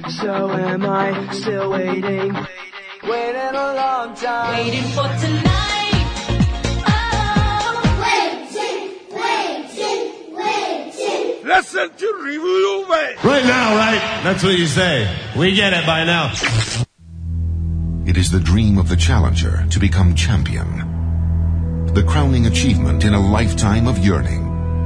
So am I still waiting? Waiting a long time. Waiting for tonight. Oh, waiting. Listen to Review Away. Right now, right? That's what you say. We get it by now. It is the dream of the challenger to become champion. The crowning achievement in a lifetime of yearning.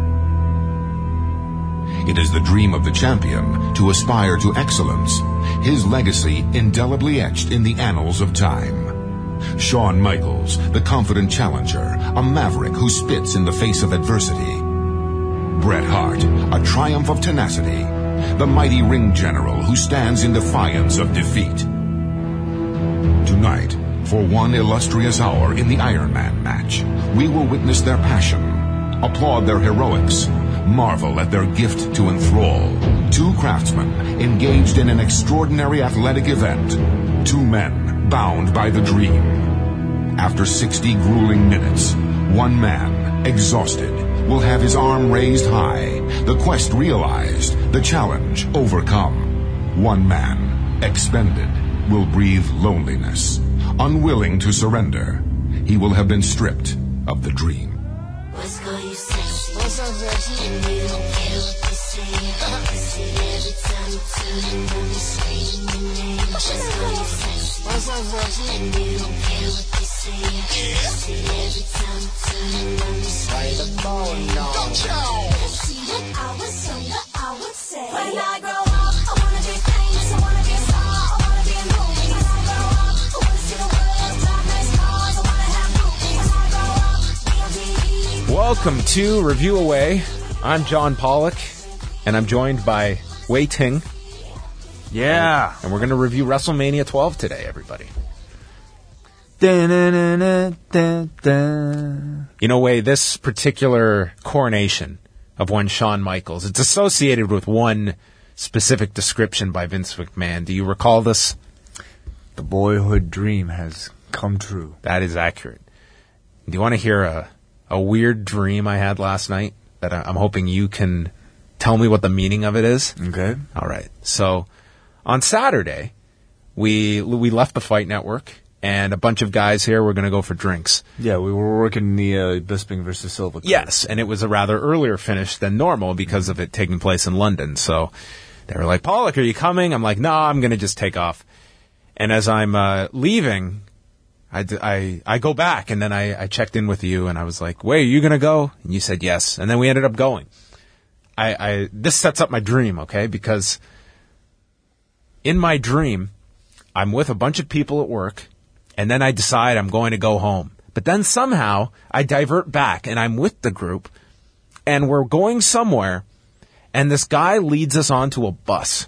It is the dream of the champion to aspire to excellence, his legacy indelibly etched in the annals of time. Shawn Michaels, the confident challenger, a maverick who spits in the face of adversity. Bret Hart, a triumph of tenacity, the mighty ring general who stands in defiance of defeat. Tonight, for one illustrious hour in the Iron Man match, we will witness their passion, applaud their heroics, marvel at their gift to enthrall. Two craftsmen engaged in an extraordinary athletic event. Two men bound by the dream. After 60 grueling minutes, one man, exhausted, will have his arm raised high, the quest realized, the challenge overcome. One man, expended, will breathe loneliness. Unwilling to surrender, he will have been stripped of the dream. What's call you sexy? What's up, sexy? And you don't care what they say. I see every time you turn on me screaming your name. What's call you sexy? What's up, sexy? And you don't care what they say. I see every time you turn on me screaming your name. See what I was younger, I would say. When I grow up, I wanna be famous, I wanna be a star, I wanna be a movie. When I grow up, I wanna see the world, drive nice cars, I wanna have movies. When I grow up, be on TV. Welcome to Review Away. I'm John Pollock, and I'm joined by Wei Ting. Yeah. And we're going to review WrestleMania 12 today, everybody. You know, Wei, this particular coronation of one Shawn Michaels, it's associated with one specific description by Vince McMahon. Do you recall this? The boyhood dream has come true. That is accurate. Do you want to hear a weird dream I had last night that I'm hoping you can tell me what the meaning of it is? Okay. All right. So on Saturday, we left the Fight Network, and a bunch of guys here were going to go for drinks. Yeah, we were working the Bisping versus Silva card. Yes, and it was a rather earlier finish than normal because of it taking place in London. So they were like, Pollock, are you coming? I'm like, no, I'm going to just take off. And as I'm leaving, I go back, and then I checked in with you, and I was like, wait, are you going to go? And you said yes. And then we ended up going. This sets up my dream, okay? Because in my dream, I'm with a bunch of people at work, and then I decide I'm going to go home. But then somehow I divert back, and I'm with the group, and we're going somewhere, and this guy leads us onto a bus.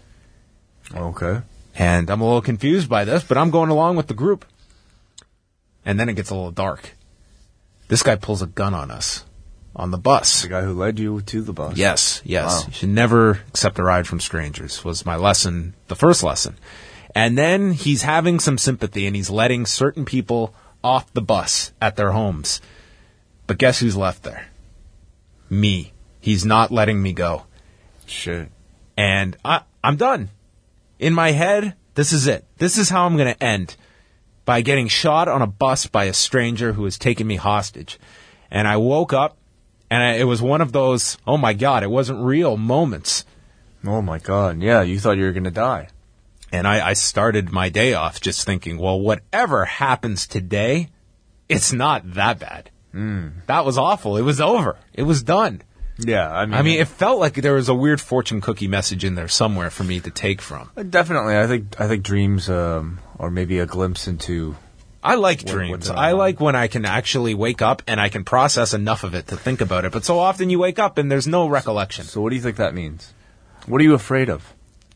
Okay. And I'm a little confused by this, but I'm going along with the group. And then it gets a little dark. This guy pulls a gun on us on the bus. The guy who led you to the bus. Yes. Wow. You should never accept a ride from strangers was my lesson, the first lesson. And then he's having some sympathy, and he's letting certain people off the bus at their homes. But guess who's left there? Me. He's not letting me go. Shit. And I'm done. In my head, this is it. This is how I'm going to end. By getting shot on a bus by a stranger who has taken me hostage. And I woke up, and it was one of those, oh my God, it wasn't real moments. Oh my God. Yeah, you thought you were going to die. And I started my day off just thinking, well, whatever happens today, it's not that bad. That was awful. It was over. It was done. Yeah, I mean, it felt like there was a weird fortune cookie message in there somewhere for me to take from. Definitely. I think dreams or maybe a glimpse into... I like dreams. I like when I can actually wake up and I can process enough of it to think about it. But so often you wake up and there's no recollection. So what do you think that means? What are you afraid of?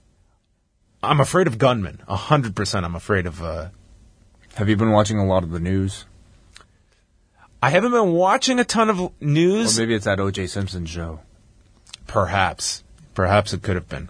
I'm afraid of gunmen. 100% I'm afraid of... Have you been watching a lot of the news? I haven't been watching a ton of news. Or maybe it's that O.J. Simpson show. Perhaps. Perhaps it could have been.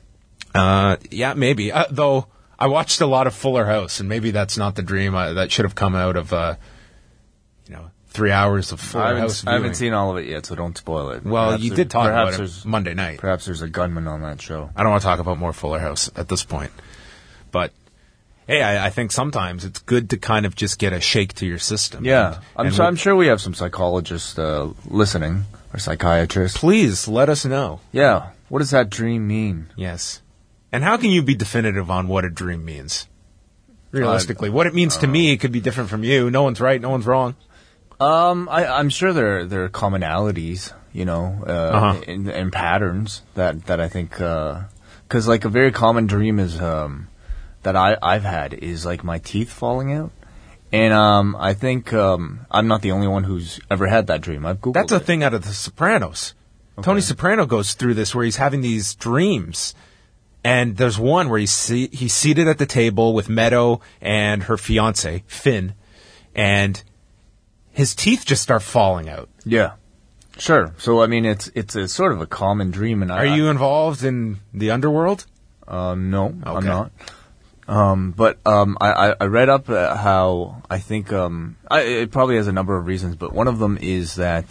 Yeah, maybe. Though I watched a lot of Fuller House, and maybe that's not the dream that should have come out of, 3 hours of Fuller House I haven't viewing. seen all of it yet, so don't spoil it. Well, Perhaps you there- did talk perhaps about it there's- Monday night. Perhaps there's a gunman on that show. I don't want to talk about more Fuller House at this point. But, hey, I think sometimes it's good to kind of just get a shake to your system. Yeah, And I'm sure we have some psychologists listening, or psychiatrists. Please let us know. Yeah, what does that dream mean? Yes. And how can you be definitive on what a dream means? Realistically, what it means to me could be different from you. No one's right, no one's wrong. I'm sure there are commonalities, and patterns that I think, because like a very common dream is that I've had is like my teeth falling out, and I think I'm not the only one who's ever had that dream. I've Googled That's a it. thing out of The Sopranos. Tony Soprano goes through this where he's having these dreams. And there's one where he's seated at the table with Meadow and her fiance, Finn, and his teeth just start falling out. Yeah, sure. So I mean, it's a sort of a common dream, and Are you involved in the underworld? No, I'm Okay. not. But I read up how I think it probably has a number of reasons, but one of them is that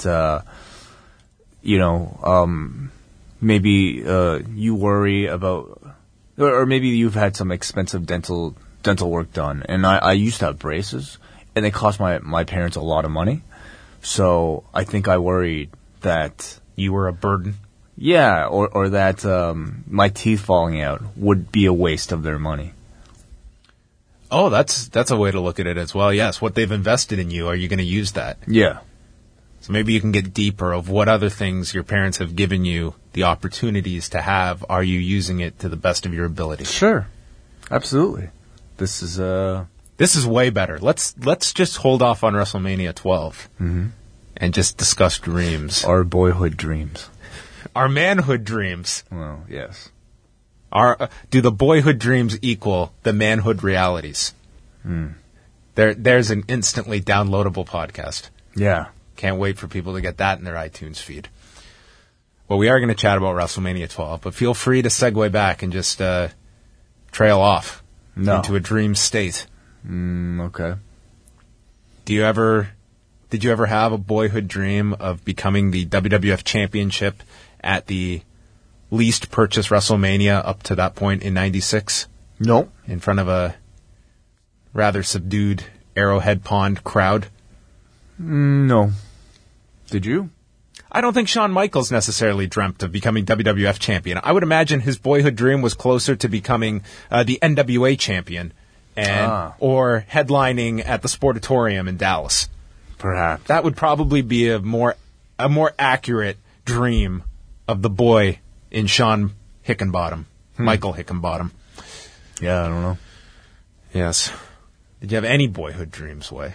maybe you worry about, or maybe you've had some expensive dental work done, and I used to have braces, and they cost my parents a lot of money, so I think I worried that. You were a burden. Yeah, or that my teeth falling out would be a waste of their money. Oh, that's a way to look at it as well. Yes, what they've invested in you, are you going to use that? Yeah. So maybe you can get deeper of what other things your parents have given you the opportunities to have. Are you using it to the best of your ability? Sure. Absolutely. This is way better. Let's just hold off on WrestleMania 12 and just discuss dreams. our boyhood dreams. Our manhood dreams. Well, yes. Do the boyhood dreams equal the manhood realities? There's an instantly downloadable podcast. Yeah. Can't wait for people to get that in their iTunes feed. Well, we are going to chat about WrestleMania 12, but feel free to segue back and just trail off into a dream state. Okay. Did you ever have a boyhood dream of becoming the WWF Championship at the least purchased WrestleMania up to that point in '96? No. In front of a rather subdued Arrowhead Pond crowd? No. Did you? I don't think Shawn Michaels necessarily dreamt of becoming WWF champion. I would imagine his boyhood dream was closer to becoming the NWA champion or headlining at the Sportatorium in Dallas. Perhaps. That would probably be a more accurate dream of the boy in Sean Hickenbottom, Michael Hickenbottom. Yeah, I don't know. Yes. Did you have any boyhood dreams, Way?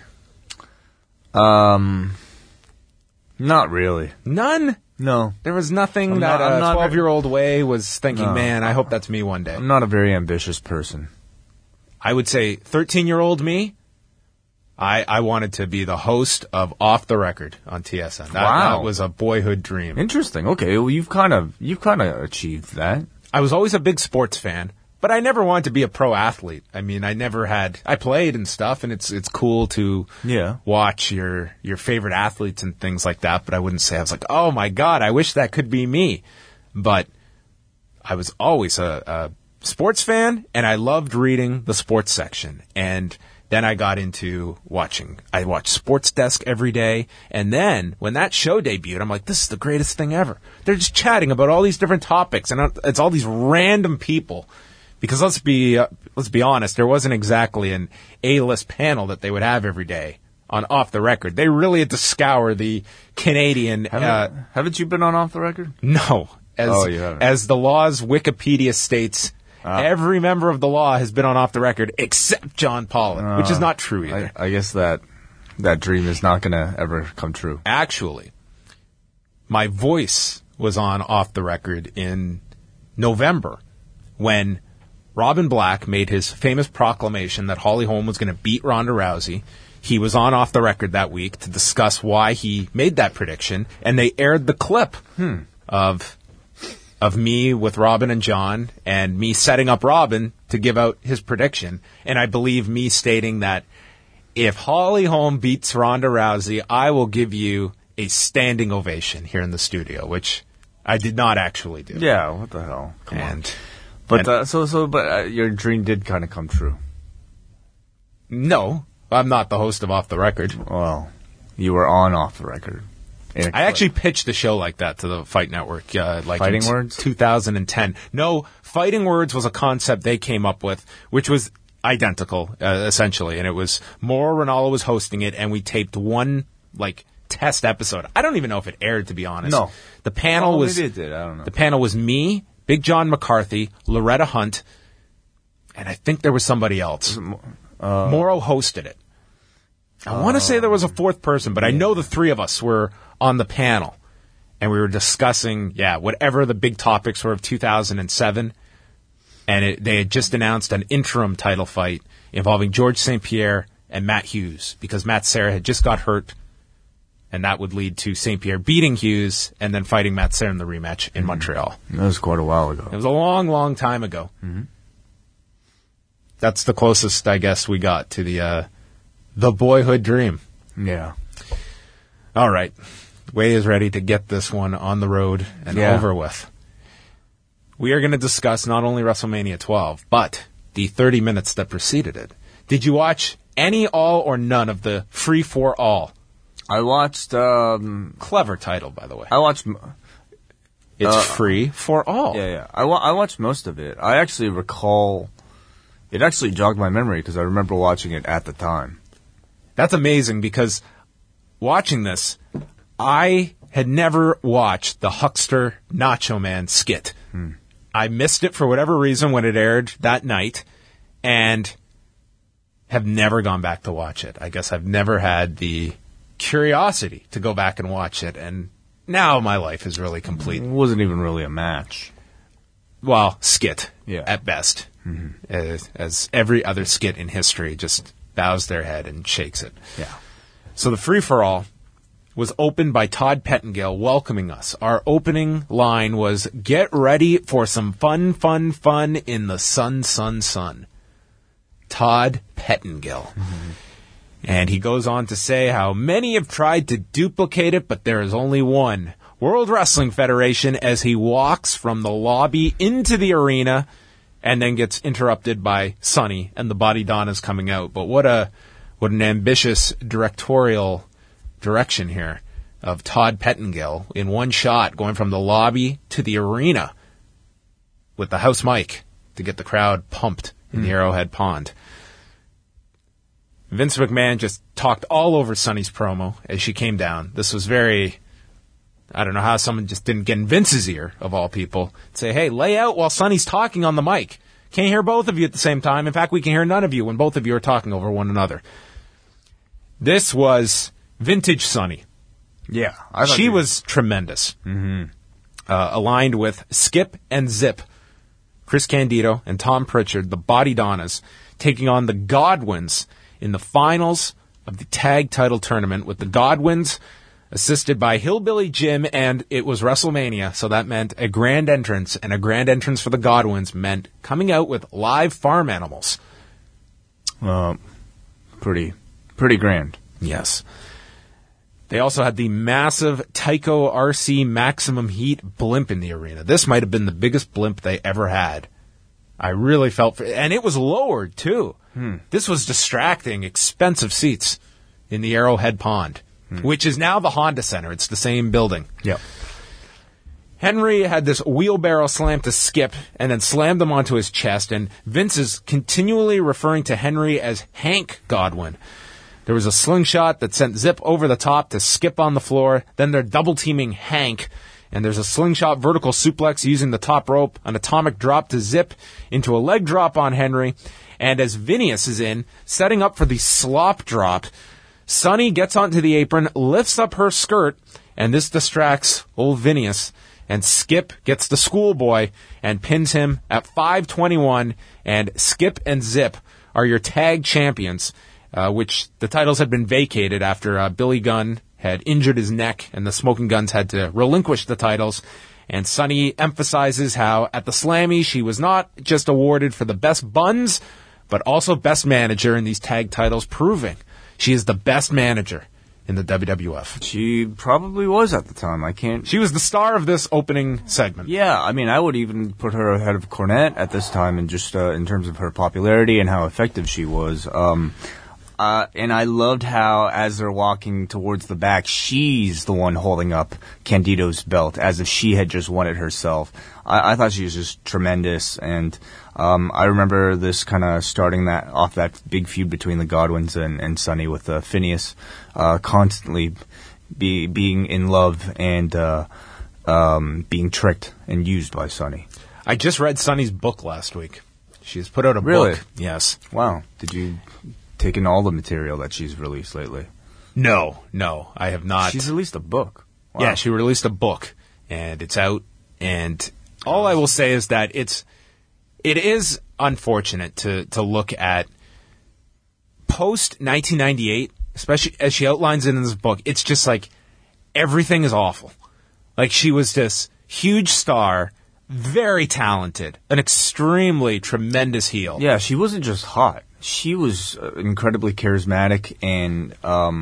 Not really. None? No. There was nothing I'm that not- I'm a not 12-year-old Way was thinking, No. man, I hope that's me one day. I'm not a very ambitious person. I would say 13-year-old me, I wanted to be the host of Off the Record on TSN. Wow. That was a boyhood dream. Interesting. Okay, well you've kind of achieved that. I was always a big sports fan, but I never wanted to be a pro athlete. I mean, I played and stuff, and it's cool to watch your favorite athletes and things like that, but I wouldn't say I was like, oh my God, I wish that could be me. But I was always a sports fan, and I loved reading the sports section. And then I got into watching. I watched Sports Desk every day. And then when that show debuted, I'm like, this is the greatest thing ever. They're just chatting about all these different topics, and it's all these random people. Because let's be honest, there wasn't exactly an A-list panel that they would have every day on Off the Record. They really had to scour the Canadian. Haven't you been on Off the Record? No. You haven't. As the law's Wikipedia states, every member of the law has been on Off the Record except John Pollock, which is not true either. I guess that dream is not going to ever come true. Actually, my voice was on Off the Record in November when Robin Black made his famous proclamation that Holly Holm was going to beat Ronda Rousey. He was on Off the Record that week to discuss why he made that prediction, and they aired the clip of me with Robin and John, and me setting up Robin to give out his prediction, and I believe me stating that if Holly Holm beats Ronda Rousey, I will give you a standing ovation here in the studio, which I did not actually do. Yeah, what the hell? Come on. And But your dream did kind of come true. no, I'm not the host of Off the Record. Well, you were on Off the Record. I actually pitched a show like that to the Fight Network, Fighting Words? 2010. No, Fighting Words was a concept they came up with, which was identical, essentially, and it was Mauro Ranallo was hosting it, and we taped one test episode. I don't even know if it aired, to be honest. No, the panel was maybe it did. I don't know. The panel was me, Big John McCarthy, Loretta Hunt, and I think there was somebody else. Mauro hosted it. I want to say there was a fourth person, but I know the three of us were on the panel, and we were discussing, whatever the big topics were of 2007, and they had just announced an interim title fight involving George St. Pierre and Matt Hughes, because Matt Serra had just got hurt, and that would lead to St. Pierre beating Hughes and then fighting Matt Serra in the rematch in Montreal. That was quite a while ago. It was a long, long time ago. Mm-hmm. That's the closest, I guess, we got to the boyhood dream. Yeah. All right. Way is ready to get this one on the road and over with. We are going to discuss not only WrestleMania 12, but the 30 minutes that preceded it. Did you watch any, all, or none of the Free for All? I watched... Clever title, by the way. I watched... It's Free for All. Yeah. I watched most of it. I actually recall... It actually jogged my memory because I remember watching it at the time. That's amazing because watching this, I had never watched the Huckster Nacho Man skit. I missed it for whatever reason when it aired that night and have never gone back to watch it. I guess I've never had the curiosity to go back and watch it, and now my life is really complete. It wasn't even really a match. Well, skit at best. As every other skit in history just bows their head and shakes it. Yeah. So the free-for-all was opened by Todd Pettengill welcoming us. Our opening line was, "Get ready for some fun, fun, fun in the sun, sun, sun." Todd Pettengill. And he goes on to say how many have tried to duplicate it, but there is only one. World Wrestling Federation, as he walks from the lobby into the arena and then gets interrupted by Sonny and the Body Donnas coming out. But what an ambitious directorial direction here of Todd Pettengill in one shot going from the lobby to the arena with the house mic to get the crowd pumped in the Arrowhead Pond. Vince McMahon just talked all over Sonny's promo as she came down. This was very... I don't know how someone just didn't get in Vince's ear, of all people, say, hey, lay out while Sonny's talking on the mic. Can't hear both of you at the same time. In fact, we can hear none of you when both of you are talking over one another. This was vintage Sonny. Yeah. She was tremendous. Aligned with Skip and Zip, Chris Candido and Tom Pritchard, the Body Donnas, taking on the Godwins in the finals of the tag title tournament, with the Godwins assisted by Hillbilly Jim, and it was WrestleMania, so that meant a grand entrance, and a grand entrance for the Godwins meant coming out with live farm animals. Pretty grand. Yes. They also had the massive Tyco RC Maximum Heat blimp in the arena. This might have been the biggest blimp they ever had. I really felt for it. And it was lowered, too. This was distracting, expensive seats in the Arrowhead Pond, which is now the Honda Center. It's the same building. Yep. Henry had this wheelbarrow slam to Skip and then slammed him onto his chest, and Vince is continually referring to Henry as Hank Godwin. There was a slingshot that sent Zip over the top to Skip on the floor. Then they're double-teaming Hank, and there's a slingshot vertical suplex using the top rope, an atomic drop to Zip into a leg drop on Henry, and as Phineas is in, setting up for the slop drop, Sonny gets onto the apron, lifts up her skirt, and this distracts old Phineas, and Skip gets the schoolboy and pins him at 5:21, and Skip and Zip are your tag champions, which the titles had been vacated after Billy Gunn had injured his neck, and the Smoking Guns had to relinquish the titles. And Sonny emphasizes how at the Slammy she was not just awarded for the best buns, but also best manager in these tag titles, proving She is the best manager in the WWF. She probably was at the time. She was the star of this opening segment. Yeah, I mean, I would even put her ahead of Cornette at this time, and just in terms of her popularity and how effective she was. And I loved how, as they're walking towards the back, she's the one holding up Candido's belt as if she had just won it herself. I thought she was just tremendous, and I remember this kind of starting that big feud between the Godwins and Sunny, with Phineas constantly being in love and being tricked and used by Sunny. I just read Sunny's book last week. She's put out a Really? book. Yes. Wow. Did you take in all the material that she's released lately? No, I have not. She's released a book. Wow. Yeah, she released a book, and it's out. And all I will say is that it is unfortunate to look at post 1998, especially as she outlines it in this book. It's just like everything is awful. Like, she was this huge star, very talented, an extremely tremendous heel. Yeah, she wasn't just hot. She was incredibly charismatic and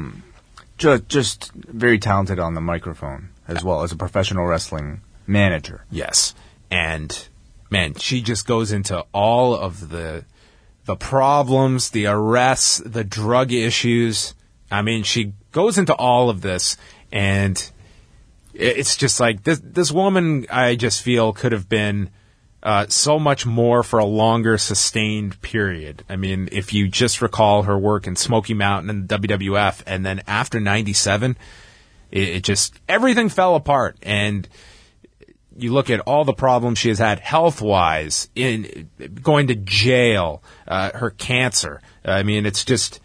just very talented on the microphone, as well as a professional wrestling manager. Yes. And, man, she just goes into all of the problems, the arrests, the drug issues. I mean, she goes into all of this, and it's just like this woman, I just feel, could have been so much more for a longer sustained period. I mean, if you just recall her work in Smoky Mountain and the WWF, and then after 97, it just, everything fell apart. And you look at all the problems she has had health-wise, in going to jail, her cancer. I mean, it's just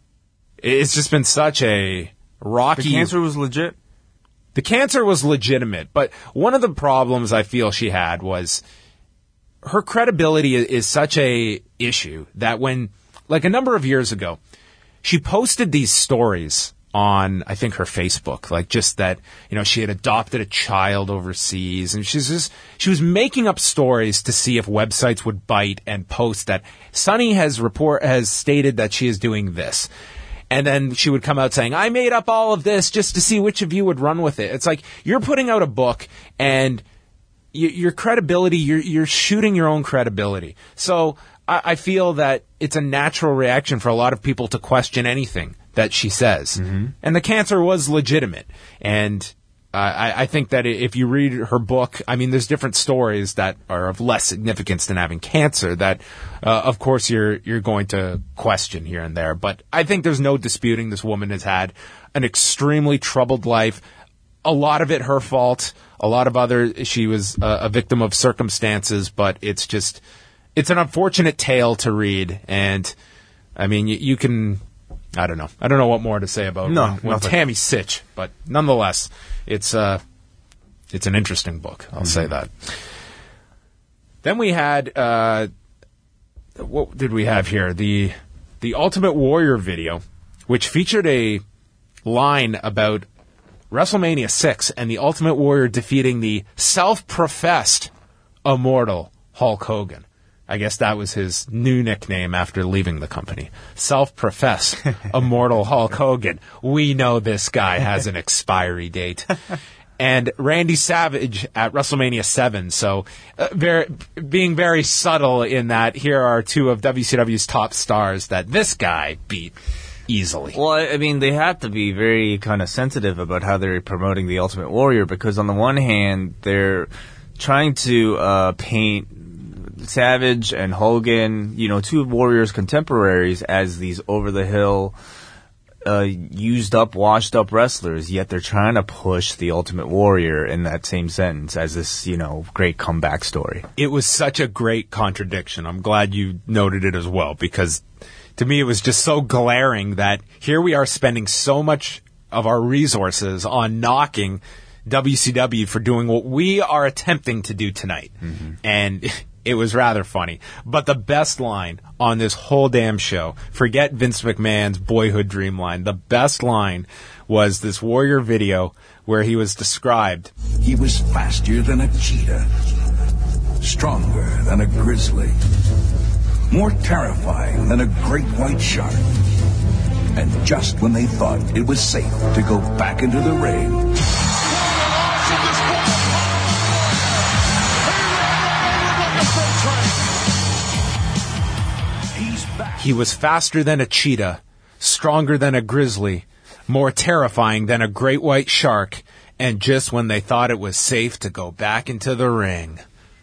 been such a rocky... The cancer was legit? The cancer was legitimate, but one of the problems I feel she had was her credibility is such a issue that when, like a number of years ago, she posted these stories on, I think, her Facebook, like just that, you know, she had adopted a child overseas, and she was making up stories to see if websites would bite and post that Sunny has stated that she is doing this. And then she would come out saying, I made up all of this just to see which of you would run with it. It's like, you're putting out a book, and your credibility, you're shooting your own credibility. So I feel that it's a natural reaction for a lot of people to question anything that she says. Mm-hmm. And the cancer was legitimate. And I think that if you read her book, I mean, there's different stories that are of less significance than having cancer that, of course, you're going to question here and there. But I think there's no disputing this woman has had an extremely troubled life. A lot of it her fault. A lot of other, she was a victim of circumstances. But it's an unfortunate tale to read. And, I mean, you can... I don't know what more to say about when Tammy Sitch, but nonetheless, it's an interesting book. I'll say that. Then we had what did we have here? The Ultimate Warrior video, which featured a line about WrestleMania 6 and the Ultimate Warrior defeating the self-professed immortal Hulk Hogan. I guess that was his new nickname after leaving the company. Self-professed immortal Hulk Hogan. We know this guy has an expiry date. And Randy Savage at WrestleMania 7. So being very subtle in that here are two of WCW's top stars that this guy beat easily. Well, I mean, they have to be very kind of sensitive about how they're promoting the Ultimate Warrior, because on the one hand, they're trying to paint Savage and Hogan, you know, two Warriors contemporaries, as these over-the-hill, used up, washed up wrestlers, yet they're trying to push the Ultimate Warrior in that same sentence as this, you know, great comeback story. It was such a great contradiction. I'm glad you noted it as well, because to me it was just so glaring that here we are spending so much of our resources on knocking WCW for doing what we are attempting to do tonight. Mm-hmm. And it was rather funny. But the best line on this whole damn show, forget Vince McMahon's boyhood dream line, the best line was this Warrior video where he was described. He was faster than a cheetah, stronger than a grizzly, more terrifying than a great white shark. And just when they thought it was safe to go back into the ring, he was faster than a cheetah, stronger than a grizzly, more terrifying than a great white shark, and just when they thought it was safe to go back into the ring.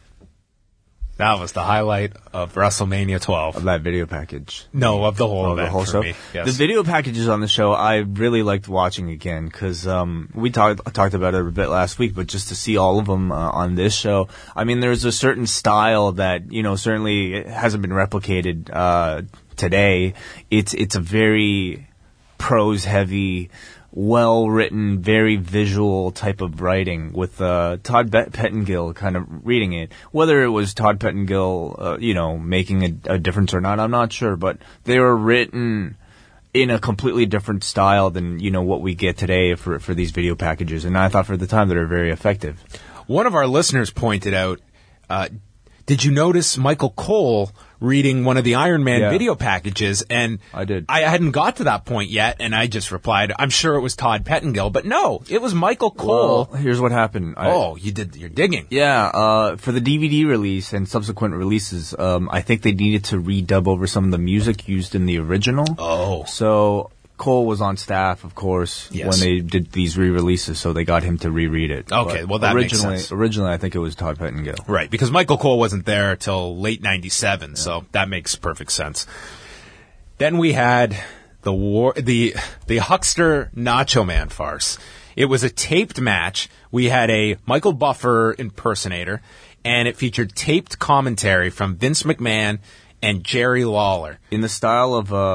That was the highlight of WrestleMania 12. Of that video package. No, of the whole event the whole for show. me. Yes. The video packages on the show, I really liked watching again because we talked about it a bit last week, but just to see all of them on this show, I mean, there's a certain style that certainly hasn't been replicated today. It's a very prose heavy, well-written, very visual type of writing with Todd Pettengill kind of reading it. Whether it was Todd Pettengill, making a difference or not, I'm not sure. But they were written in a completely different style than, what we get today for these video packages. And I thought for the time that they were very effective. One of our listeners pointed out, did you notice Michael Cole reading one of the Iron Man video packages? And I did. I hadn't got to that point yet, and I just replied, I'm sure it was Todd Pettengill, but no, it was Michael Cole. Well, here's what happened. You're digging. Yeah, for the DVD release and subsequent releases, I think they needed to redub over some of the music used in the original. Oh. So Cole was on staff, of course, Yes. when they did these re-releases, so they got him to reread it. Okay, But well, that makes sense. Originally, I think it was Todd Pettengill. Right, because Michael Cole wasn't there till late 97, so that makes perfect sense. Then we had the Huckster Nacho Man farce. It was a taped match. We had a Michael Buffer impersonator, and it featured taped commentary from Vince McMahon and Jerry Lawler. Shot in the style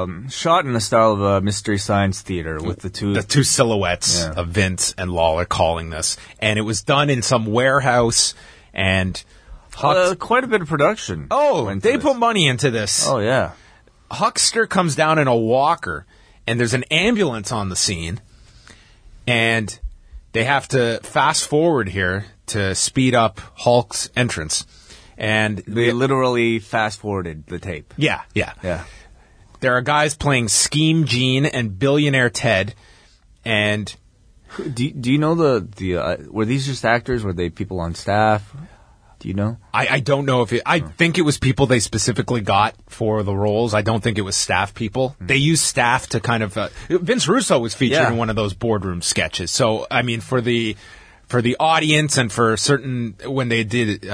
of Mystery Science Theater with the two silhouettes of Vince and Lawler calling this. And it was done in some warehouse, and quite a bit of production. They put money into this. Oh, yeah. Huckster comes down in a walker, and there's an ambulance on the scene, and they have to fast forward here to speed up Hulk's entrance. And they literally fast-forwarded the tape. Yeah. There are guys playing Scheme Gene and Billionaire Ted, and... Do you know were these just actors? Were they people on staff? Do you know? I don't know if I think it was people they specifically got for the roles. I don't think it was staff people. They used staff to kind of... Vince Russo was featured in one of those boardroom sketches. So, I mean, for the audience and for certain... When they did...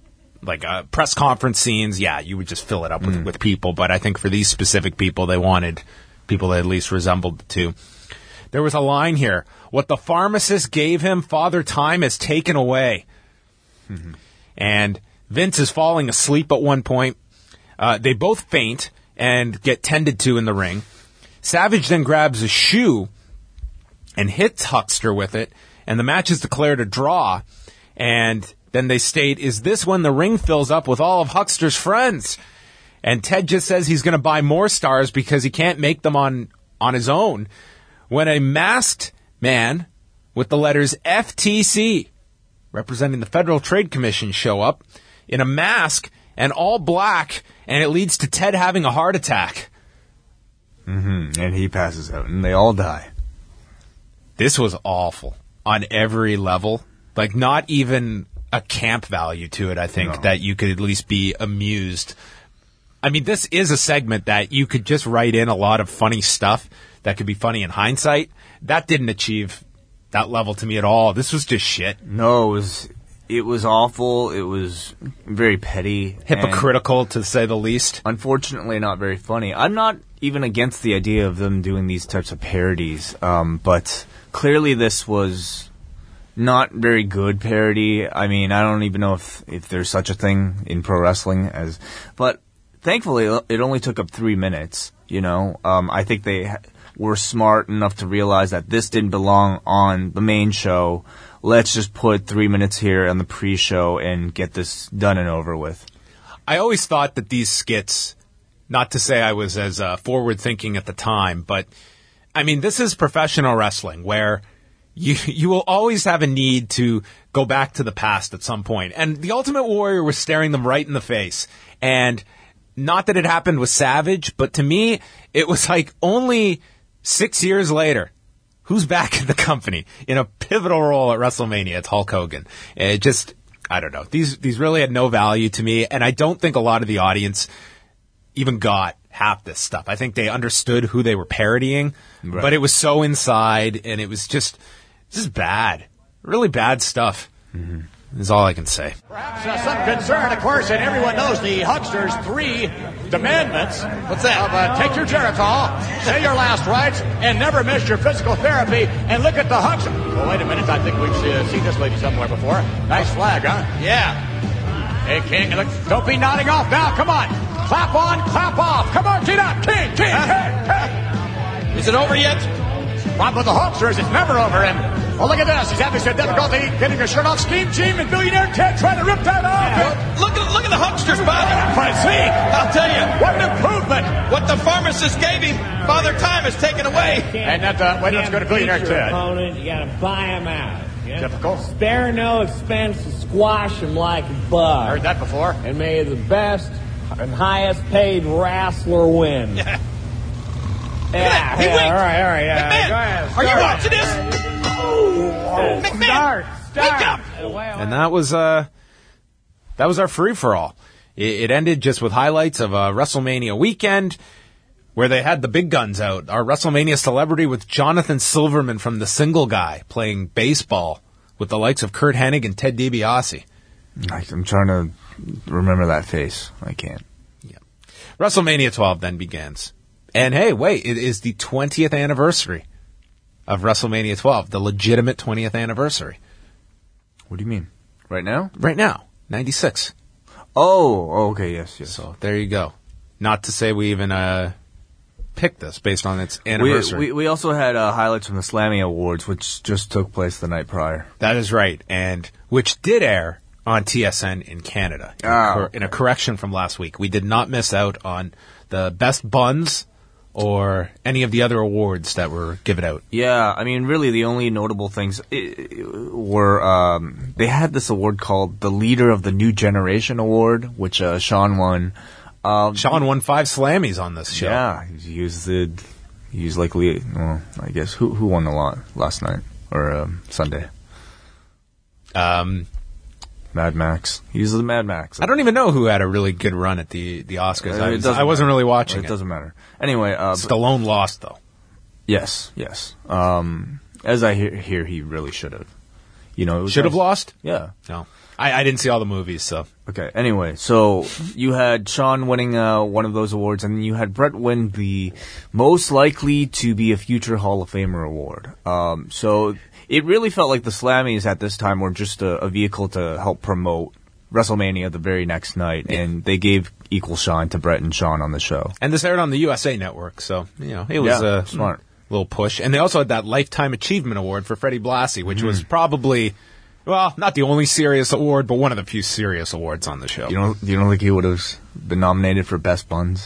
press conference scenes, you would just fill it up with people. But I think for these specific people, they wanted people that at least resembled the two. There was a line here. What the pharmacist gave him, Father Time has taken away. Mm-hmm. And Vince is falling asleep at one point. They both faint and get tended to in the ring. Savage then grabs a shoe and hits Huckster with it. And the match is declared a draw. And... then they state, is this when the ring fills up with all of Huckster's friends? And Ted just says he's going to buy more stars because he can't make them on his own. When a masked man with the letters FTC, representing the Federal Trade Commission, show up in a mask and all black, and it leads to Ted having a heart attack. Mm-hmm. And he passes out, and they all die. This was awful on every level. Like, not even... a camp value to it, I think, that you could at least be amused. I mean, this is a segment that you could just write in a lot of funny stuff that could be funny in hindsight. That didn't achieve that level to me at all. This was just shit. No, it was awful. It was very petty. Hypocritical, to say the least. Unfortunately, not very funny. I'm not even against the idea of them doing these types of parodies, but clearly this was... not very good parody. I mean, I don't even know if there's such a thing in pro wrestling but thankfully it only took up 3 minutes, I think they were smart enough to realize that this didn't belong on the main show. Let's just put 3 minutes here on the pre-show and get this done and over with. I always thought that these skits, not to say I was as forward thinking at the time, but I mean, this is professional wrestling where You will always have a need to go back to the past at some point. And the Ultimate Warrior was staring them right in the face. And not that it happened with Savage, but to me, it was like only 6 years later, who's back in the company in a pivotal role at WrestleMania? It's Hulk Hogan. It just, I don't know. These really had no value to me, and I don't think a lot of the audience even got half this stuff. I think they understood who they were parodying, but it was so inside, and it was just bad. Really bad stuff. Is all I can say. Perhaps some concern, of course, and everyone knows the Huckster's 3 demandments. What's that? Take your Geritol, say your last rites, and never miss your physical therapy. And look at the Huckster. Well, wait a minute. I think we've seen this lady somewhere before. Nice flag, huh? Yeah. Hey, King, look, don't be nodding off now. Come on. Clap on, clap off. Come on, get up. King, hey. Is it over yet? Problem with the Hulkster is it's never over, and oh, look at this. He's having some difficulty getting his shirt off. Scheme Team and Billionaire Ted trying to rip that off. Yeah. Look at the Hulkster's body. See, I'll tell you. What an improvement. What the pharmacist gave him, Father Time has taken away. And wait, let's go to Billionaire Ted. Opponent, you got to buy him out. Difficult. Spare no expense to squash him like a bug. Heard that before. And may the best and highest paid wrestler win. Yeah. Yeah, he winked. All right. McMahon, Go ahead. are you watching this? McMahon, wake up! And that was our free-for-all. It ended just with highlights of a WrestleMania weekend where they had the big guns out. Our WrestleMania celebrity with Jonathan Silverman from The Single Guy playing baseball with the likes of Curt Hennig and Ted DiBiase. I'm trying to remember that face. I can't. Yeah. WrestleMania 12 then begins. And hey, wait, it is the 20th anniversary of WrestleMania 12, the legitimate 20th anniversary. What do you mean? Right now? Right now, 96. Oh, okay, yes. So there you go. Not to say we even picked this based on its anniversary. We also had highlights from the Slammy Awards, which just took place the night prior. That is right, and which did air on TSN in Canada. In a correction from last week. We did not miss out on the best buns or any of the other awards that were given out. Yeah, I mean, really, the only notable things were they had this award called the Leader of the New Generation Award, which Sean won. Sean won 5 Slammies on this show. Yeah, he was likely, well, I guess, who won a lot last night or Sunday? Mad Max. He was the Mad Max. I don't even know who had a really good run at the Oscars. I wasn't really watching it. It doesn't matter. Anyway, Stallone lost though. Yes. As I hear, he really should have. You know, should have lost. Yeah. No, I didn't see all the movies, so. Okay. Anyway, so you had Sean winning one of those awards, and then you had Brett win the most likely to be a future Hall of Famer award. So it really felt like the Slammies at this time were just a vehicle to help promote WrestleMania the very next night, and they gave equal shine to Brett and Sean on the show. And this aired on the USA Network, so it was a smart little push. And they also had that Lifetime Achievement Award for Freddie Blassie, which was probably, well, not the only serious award, but one of the few serious awards on the show. You don't think he would have been nominated for Best Buns?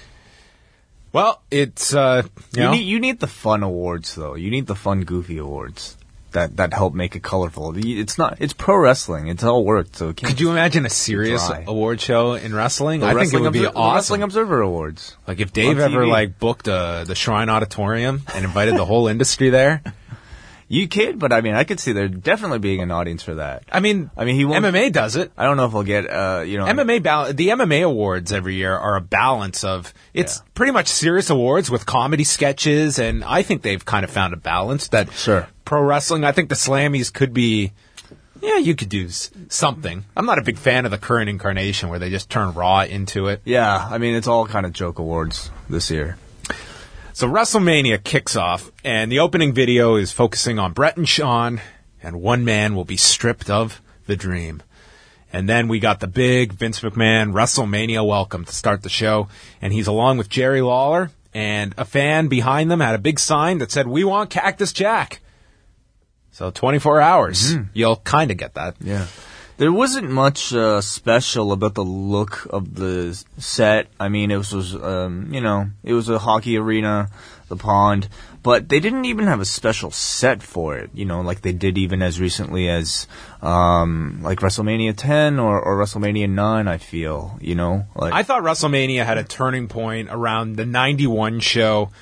Well, it's you need the fun awards though. You need the fun, goofy awards that help make it colorful. It's pro wrestling. It's all work. So could you imagine a serious award show in wrestling? I think it would be awesome. The Wrestling Observer Awards. Like if Dave ever booked the Shrine Auditorium and invited the whole industry there. You kid, but I mean, I could see there definitely being an audience for that. I mean, he won't. MMA does it. I don't know if he'll get, MMA the MMA awards every year are a balance of, it's pretty much serious awards with comedy sketches, and I think they've kind of found a balance that pro wrestling, I think the Slammies could be, you could do something. I'm not a big fan of the current incarnation where they just turn Raw into it. Yeah, I mean, it's all kind of joke awards this year. So WrestleMania kicks off, and the opening video is focusing on Brett and Sean, and one man will be stripped of the dream. And then we got the big Vince McMahon WrestleMania welcome to start the show, and he's along with Jerry Lawler, and a fan behind them had a big sign that said, "We want Cactus Jack." So 24 hours, you'll kind of get that. Yeah. There wasn't much special about the look of the set. I mean, it was it was a hockey arena, the pond, but they didn't even have a special set for it, like they did even as recently as like WrestleMania 10 or WrestleMania 9, I feel, I thought WrestleMania had a turning point around the 91 show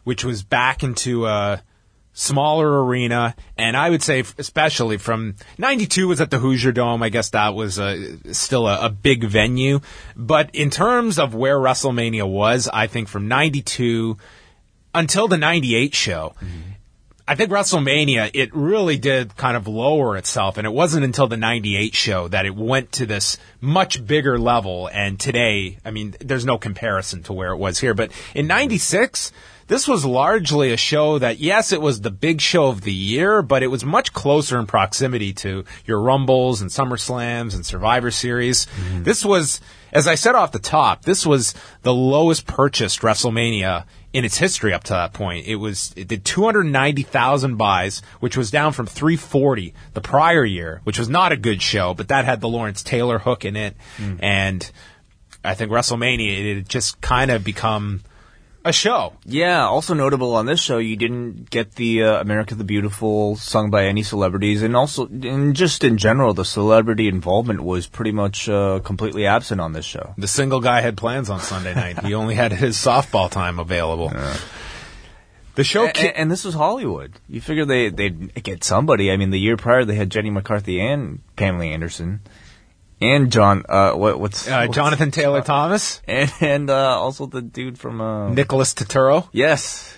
which was back into a smaller arena, and I would say especially from 92 was at the Hoosier Dome. I guess that was still a big venue. But in terms of where WrestleMania was, I think from 92 until the 98 show, I think WrestleMania, it really did kind of lower itself, and it wasn't until the 98 show that it went to this much bigger level. And today, I mean, there's no comparison to where it was here. But in 96, this was largely a show that, yes, it was the big show of the year, but it was much closer in proximity to your Rumbles and SummerSlams and Survivor Series. This was, as I said off the top, this was the lowest purchased WrestleMania in its history up to that point. It did 290,000 buys, which was down from 340 the prior year, which was not a good show, but that had the Lawrence Taylor hook in it. And I think WrestleMania, it had just kind of become a show. Yeah, also notable on this show, you didn't get the America the Beautiful sung by any celebrities, and also, just in general, the celebrity involvement was pretty much completely absent on this show. The single guy had plans on Sunday night. He only had his softball time available. The show... And this was Hollywood. You figure they'd get somebody. I mean, the year prior, they had Jenny McCarthy and Pamela Anderson. And Jonathan Taylor Thomas, and also the dude from Nicholas Turturro. Yes.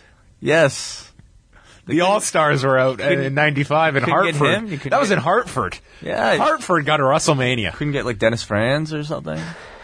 The All Stars were out in '95 in Hartford. That was in Hartford. Yeah, Hartford got a WrestleMania. Couldn't get like Dennis Franz or something.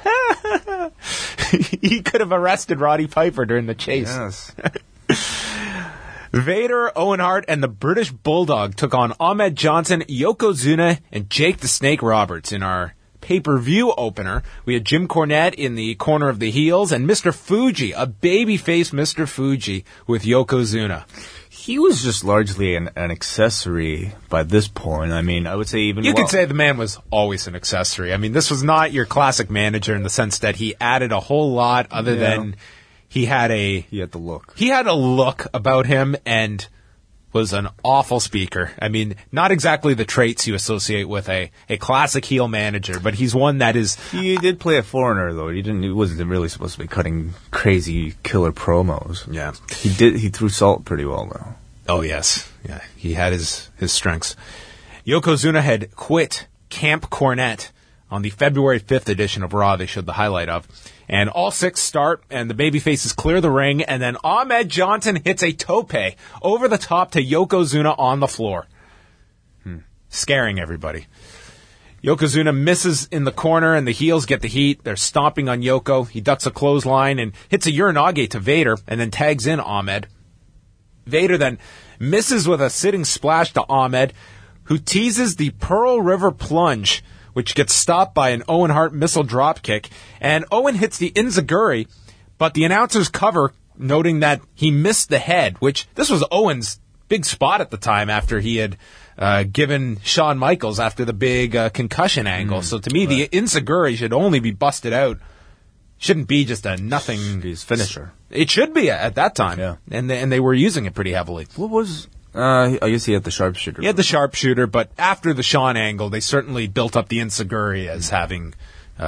He could have arrested Roddy Piper during the chase. Yes. Vader, Owen Hart, and the British Bulldog took on Ahmed Johnson, Yokozuna, and Jake the Snake Roberts in our pay-per-view opener. We had Jim Cornette in the corner of the heels, and Mr. Fuji, a babyface Mr. Fuji, with Yokozuna. He was just largely an accessory by this point. I mean, I would say even... You could say the man was always an accessory. I mean, this was not your classic manager in the sense that he added a whole lot other than he had the look. He had a look about him and was an awful speaker. I mean, not exactly the traits you associate with a classic heel manager, but he's one that is... He did play a foreigner, though. He wasn't really supposed to be cutting crazy killer promos. Yeah. He threw salt pretty well, though. Oh, yes. Yeah, he had his strengths. Yokozuna had quit Camp Cornette on the February 5th edition of Raw they showed the highlight of. And all six start, and the babyfaces clear the ring, and then Ahmed Johnson hits a tope over the top to Yokozuna on the floor. Scaring everybody. Yokozuna misses in the corner, and the heels get the heat. They're stomping on Yoko. He ducks a clothesline and hits a Uranage to Vader, and then tags in Ahmed. Vader then misses with a sitting splash to Ahmed, who teases the Pearl River Plunge, which gets stopped by an Owen Hart missile dropkick, and Owen hits the Enziguri, but the announcers cover, noting that he missed the head, which this was Owen's big spot at the time after he had given Shawn Michaels after the big concussion angle. So to me, the Enziguri should only be busted out. Shouldn't be just a nothing... His finisher. It should be at that time, yeah. And they were using it pretty heavily. What was... I guess he had the sharpshooter. He had the sharpshooter, but after the Shawn angle, they certainly built up the Enziguri as having...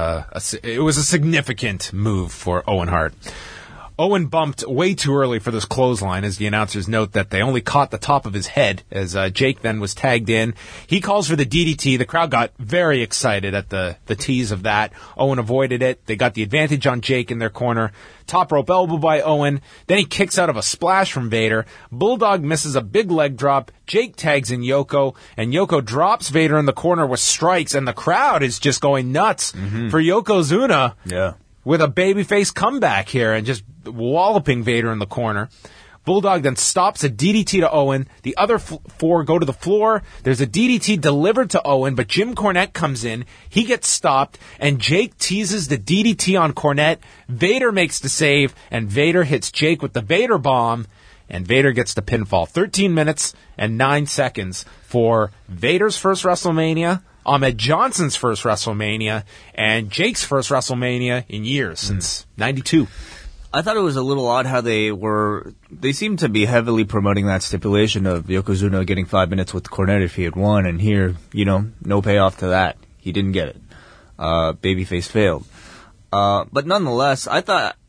it was a significant move for Owen Hart. Owen bumped way too early for this clothesline, as the announcers note that they only caught the top of his head, as Jake then was tagged in. He calls for the DDT. The crowd got very excited at the tease of that. Owen avoided it. They got the advantage on Jake in their corner. Top rope elbow by Owen. Then he kicks out of a splash from Vader. Bulldog misses a big leg drop. Jake tags in Yoko, and Yoko drops Vader in the corner with strikes, and the crowd is just going nuts for Yokozuna. Yeah. With a babyface comeback here and just walloping Vader in the corner. Bulldog then stops a DDT to Owen. The other four go to the floor. There's a DDT delivered to Owen, but Jim Cornette comes in. He gets stopped, and Jake teases the DDT on Cornette. Vader makes the save, and Vader hits Jake with the Vader bomb, and Vader gets the pinfall. 13 minutes and 9 seconds for Vader's first WrestleMania, Ahmed Johnson's first WrestleMania, and Jake's first WrestleMania in years, since 92. I thought it was a little odd how they seemed to be heavily promoting that stipulation of Yokozuna getting 5 minutes with Cornette if he had won, and here, no payoff to that. He didn't get it. Babyface failed. But nonetheless, I thought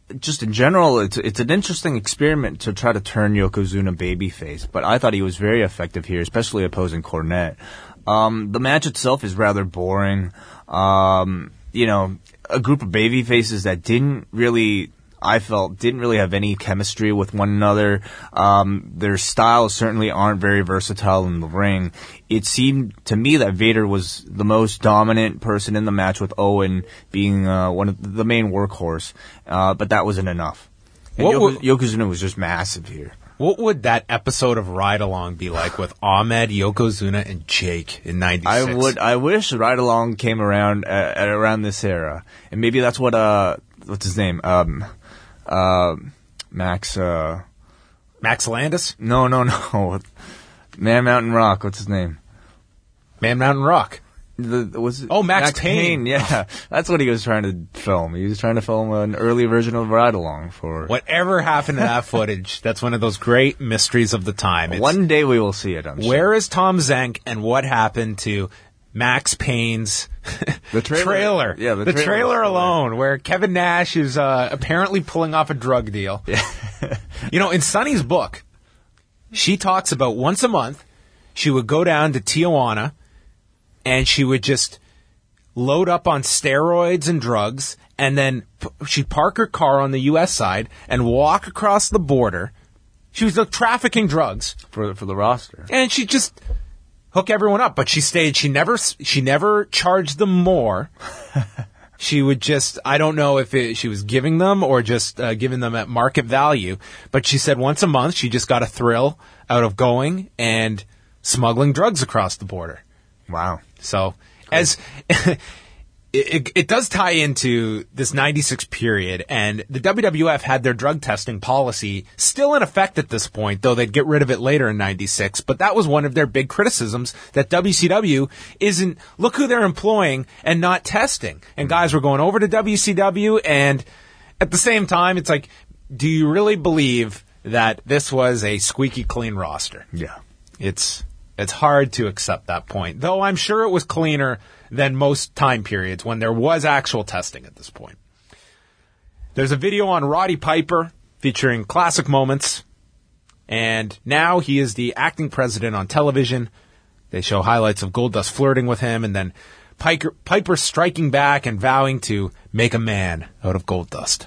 just in general, it's an interesting experiment to try to turn Yokozuna babyface, but I thought he was very effective here, especially opposing Cornette. The match itself is rather boring. You know, a group of babyfaces that didn't really have any chemistry with one another. Their styles certainly aren't very versatile in the ring. It seemed to me that Vader was the most dominant person in the match, with Owen being one of the main workhorse. But that wasn't enough. And Yokozuna was just massive here. What would that episode of Ride Along be like with Ahmed, Yokozuna, and Jake in '96? I wish Ride Along came around at around this era, and maybe that's what what's his name? Max Landis? No. Man Mountain Rock. What's his name? Man Mountain Rock. Max Payne. Yeah, that's what he was trying to film. He was trying to film an early version of Ride Along for... Whatever happened to that footage, that's one of those great mysteries of the time. One day we will see it, I'm sure. Where is Tom Zenk, and what happened to Max Payne's the trailer? Yeah, the trailer alone, where Kevin Nash is apparently pulling off a drug deal. Yeah. You know, in Sunny's book, she talks about once a month, she would go down to Tijuana, and she would just load up on steroids and drugs, and then she'd park her car on the U.S. side and walk across the border. She was trafficking drugs for the roster, and she'd just hook everyone up. But she stayed. She never charged them more. She would just, I don't know if she was giving them or just giving them at market value. But she said once a month she just got a thrill out of going and smuggling drugs across the border. Wow. So, as it does tie into this 96 period, and the WWF had their drug testing policy still in effect at this point, though they'd get rid of it later in 96, but that was one of their big criticisms, that WCW isn't, look who they're employing and not testing. And guys were going over to WCW, and at the same time, it's like, do you really believe that this was a squeaky clean roster? Yeah. It's hard to accept that point, though I'm sure it was cleaner than most time periods when there was actual testing at this point. There's a video on Roddy Piper featuring classic moments, and now he is the acting president on television. They show highlights of Goldust flirting with him, and then Piper striking back and vowing to make a man out of Goldust.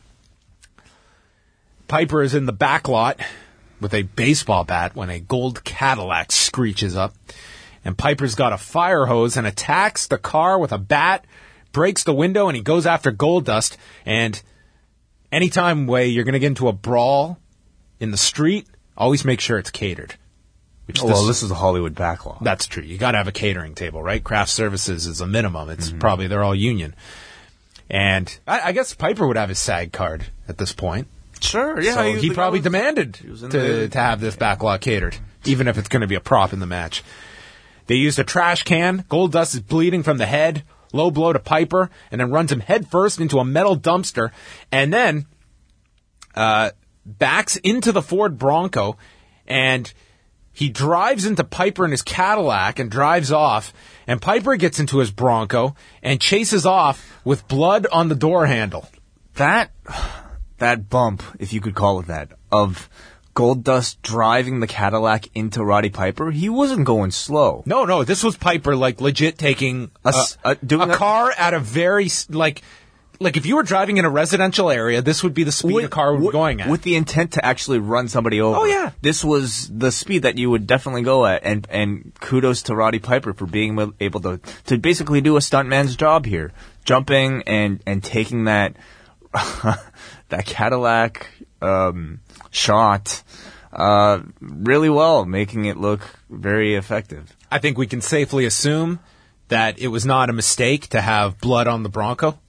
Piper is in the back lot with a baseball bat when a gold Cadillac screeches up. And Piper's got a fire hose and attacks the car with a bat, breaks the window, and he goes after Goldust. And anytime you're going to get into a brawl in the street, always make sure it's catered. This is a Hollywood backlot. That's true. You got to have a catering table, right? Craft services is a minimum. It's probably, they're all union. And I guess Piper would have his SAG card at this point. Sure, yeah. So he probably demanded to have this backlot catered, even if it's going to be a prop in the match. They used a trash can. Goldust is bleeding from the head. Low blow to Piper, and then runs him head first into a metal dumpster, and then backs into the Ford Bronco, and he drives into Piper in his Cadillac and drives off, and Piper gets into his Bronco and chases off with blood on the door handle. That bump, if you could call it that, of Goldust driving the Cadillac into Roddy Piper, he wasn't going slow. No, this was Piper, legit taking a car at a very, like if you were driving in a residential area, this would be the speed a car would be going at. With the intent to actually run somebody over. Oh, yeah. This was the speed that you would definitely go at, and kudos to Roddy Piper for being able to basically do a stuntman's job here. Jumping and taking that that Cadillac shot really well, making it look very effective. I think we can safely assume that it was not a mistake to have blood on the Bronco.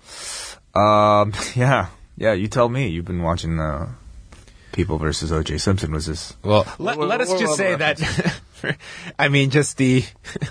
Yeah, you tell me. You've been watching People versus O.J. Simpson. Was this? Well, let us just say that. I mean, just the.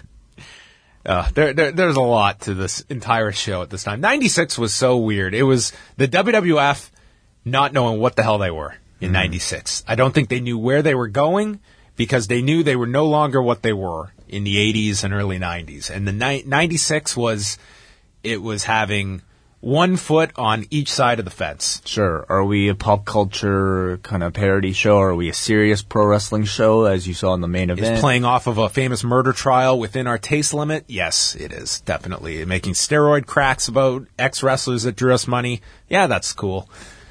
There's a lot to this entire show at this time. 96 was so weird. It was the WWF not knowing what the hell they were in 96. I don't think they knew where they were going because they knew they were no longer what they were in the 80s and early 90s. And the 96 was having one foot on each side of the fence. Sure. Are we a pop culture kind of parody show? Are we a serious pro wrestling show, as you saw in the main event? Is playing off of a famous murder trial within our taste limit? Yes, it is, definitely. Making steroid cracks about ex-wrestlers that drew us money? Yeah, that's cool.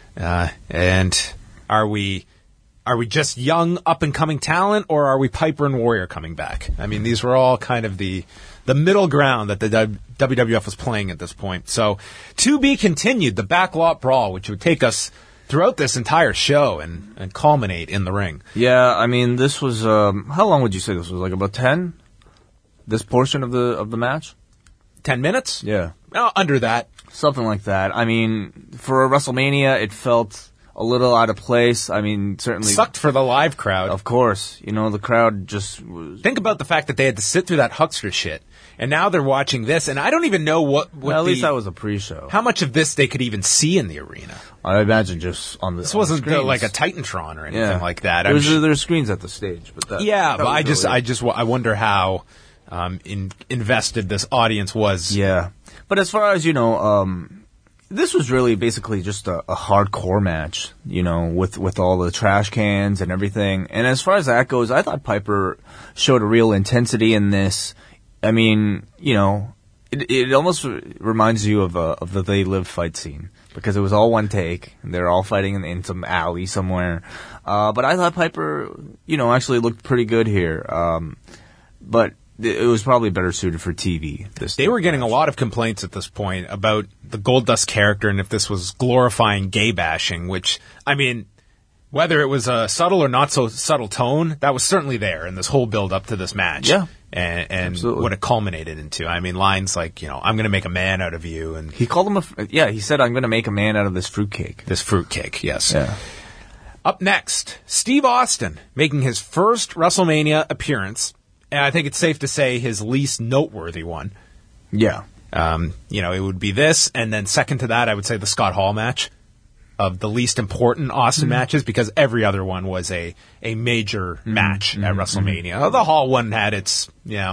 And are we just young, up-and-coming talent, or are we Piper and Warrior coming back? I mean, these were all kind of the middle ground that the WWF was playing at this point. So, to be continued, the backlot brawl, which would take us throughout this entire show and culminate in the ring. Yeah, I mean, this was, how long would you say this was? Like about 10? This portion of the match? 10 minutes? Yeah. Under that. Something like that. I mean, for a WrestleMania, it felt a little out of place. I mean, certainly sucked for the live crowd. Of course. You know, the crowd just was... Think about the fact that they had to sit through that Huckster shit. And now they're watching this, and I don't even know what well, at least that was a pre-show. How much of this they could even see in the arena? I imagine just on the. This wasn't like a Titantron or anything like that. There's screens at the stage, but I wonder how invested this audience was. Yeah, but as far as you know, this was really basically just a hardcore match, you know, with all the trash cans and everything. And as far as that goes, I thought Piper showed a real intensity in this. I mean, you know, it almost reminds you of the They Live fight scene, because it was all one take. They're all fighting in some alley somewhere. But I thought Piper, you know, actually looked pretty good here. But it was probably better suited for TV. They were getting a lot of complaints at this point about the Goldust character and if this was glorifying gay bashing, which, I mean, whether it was a subtle or not so subtle tone, that was certainly there in this whole build up to this match. Yeah. And what it culminated into. I mean, lines like, you know, I'm going to make a man out of you. And he called him he said, I'm going to make a man out of this fruitcake. This fruitcake, yes. Yeah. Up next, Steve Austin making his first WrestleMania appearance. And I think it's safe to say his least noteworthy one. Yeah. You know, it would be this. And then second to that, I would say the Scott Hall match of the least important Austin matches, because every other one was a major match at WrestleMania. The Hall one had its, you know,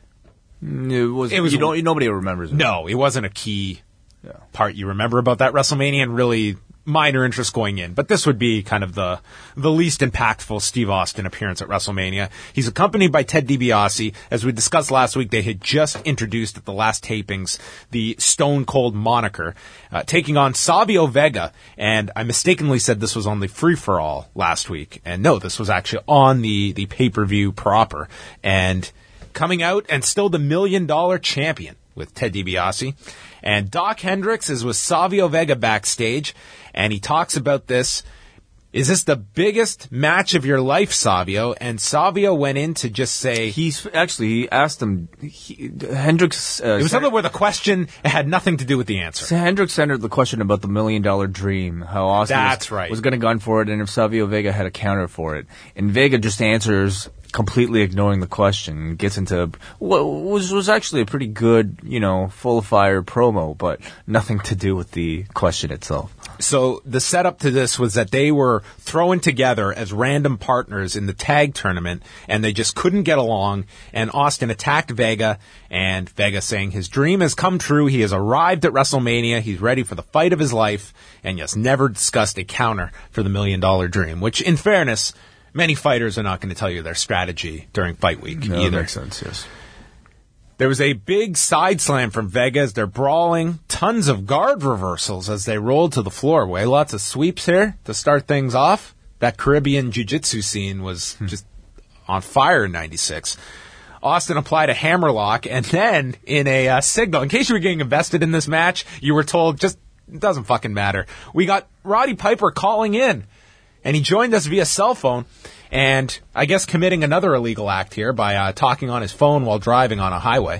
nobody remembers it. No, it wasn't a key part you remember about that WrestleMania, and really minor interest going in. But this would be kind of the least impactful Steve Austin appearance at WrestleMania. He's accompanied by Ted DiBiase. As we discussed last week, they had just introduced at the last tapings the Stone Cold moniker, taking on Savio Vega. And I mistakenly said this was on the free-for-all last week. And no, this was actually on the pay-per-view proper. And coming out and still the $1 million champion with Ted DiBiase. And Doc Hendricks is with Savio Vega backstage, and he talks about this. Is this the biggest match of your life, Savio? And Savio went in to just say... He asked him... Hendricks... it was something where the question had nothing to do with the answer. So Hendricks centered the question about the $1 million dream, how Austin was going to gun for it, and if Savio Vega had a counter for it. And Vega just answers, completely ignoring the question, gets into what was actually a pretty good, you know, full of fire promo, but nothing to do with the question itself. So the setup to this was that they were thrown together as random partners in the tag tournament, and they just couldn't get along, and Austin attacked Vega, and Vega saying his dream has come true, he has arrived at WrestleMania, he's ready for the fight of his life, and yes, never discussed a counter for the $1 million dream, which, in fairness, many fighters are not going to tell you their strategy during fight week either. That makes sense, yes. There was a big side slam from Vega as they're brawling. Tons of guard reversals as they rolled to the floor. Way lots of sweeps here to start things off. That Caribbean jiu-jitsu scene was just on fire in 96. Austin applied a hammerlock, and then in a signal, in case you were getting invested in this match, you were told, just, it doesn't fucking matter. We got Roddy Piper calling in, and he joined us via cell phone. And I guess committing another illegal act here by talking on his phone while driving on a highway.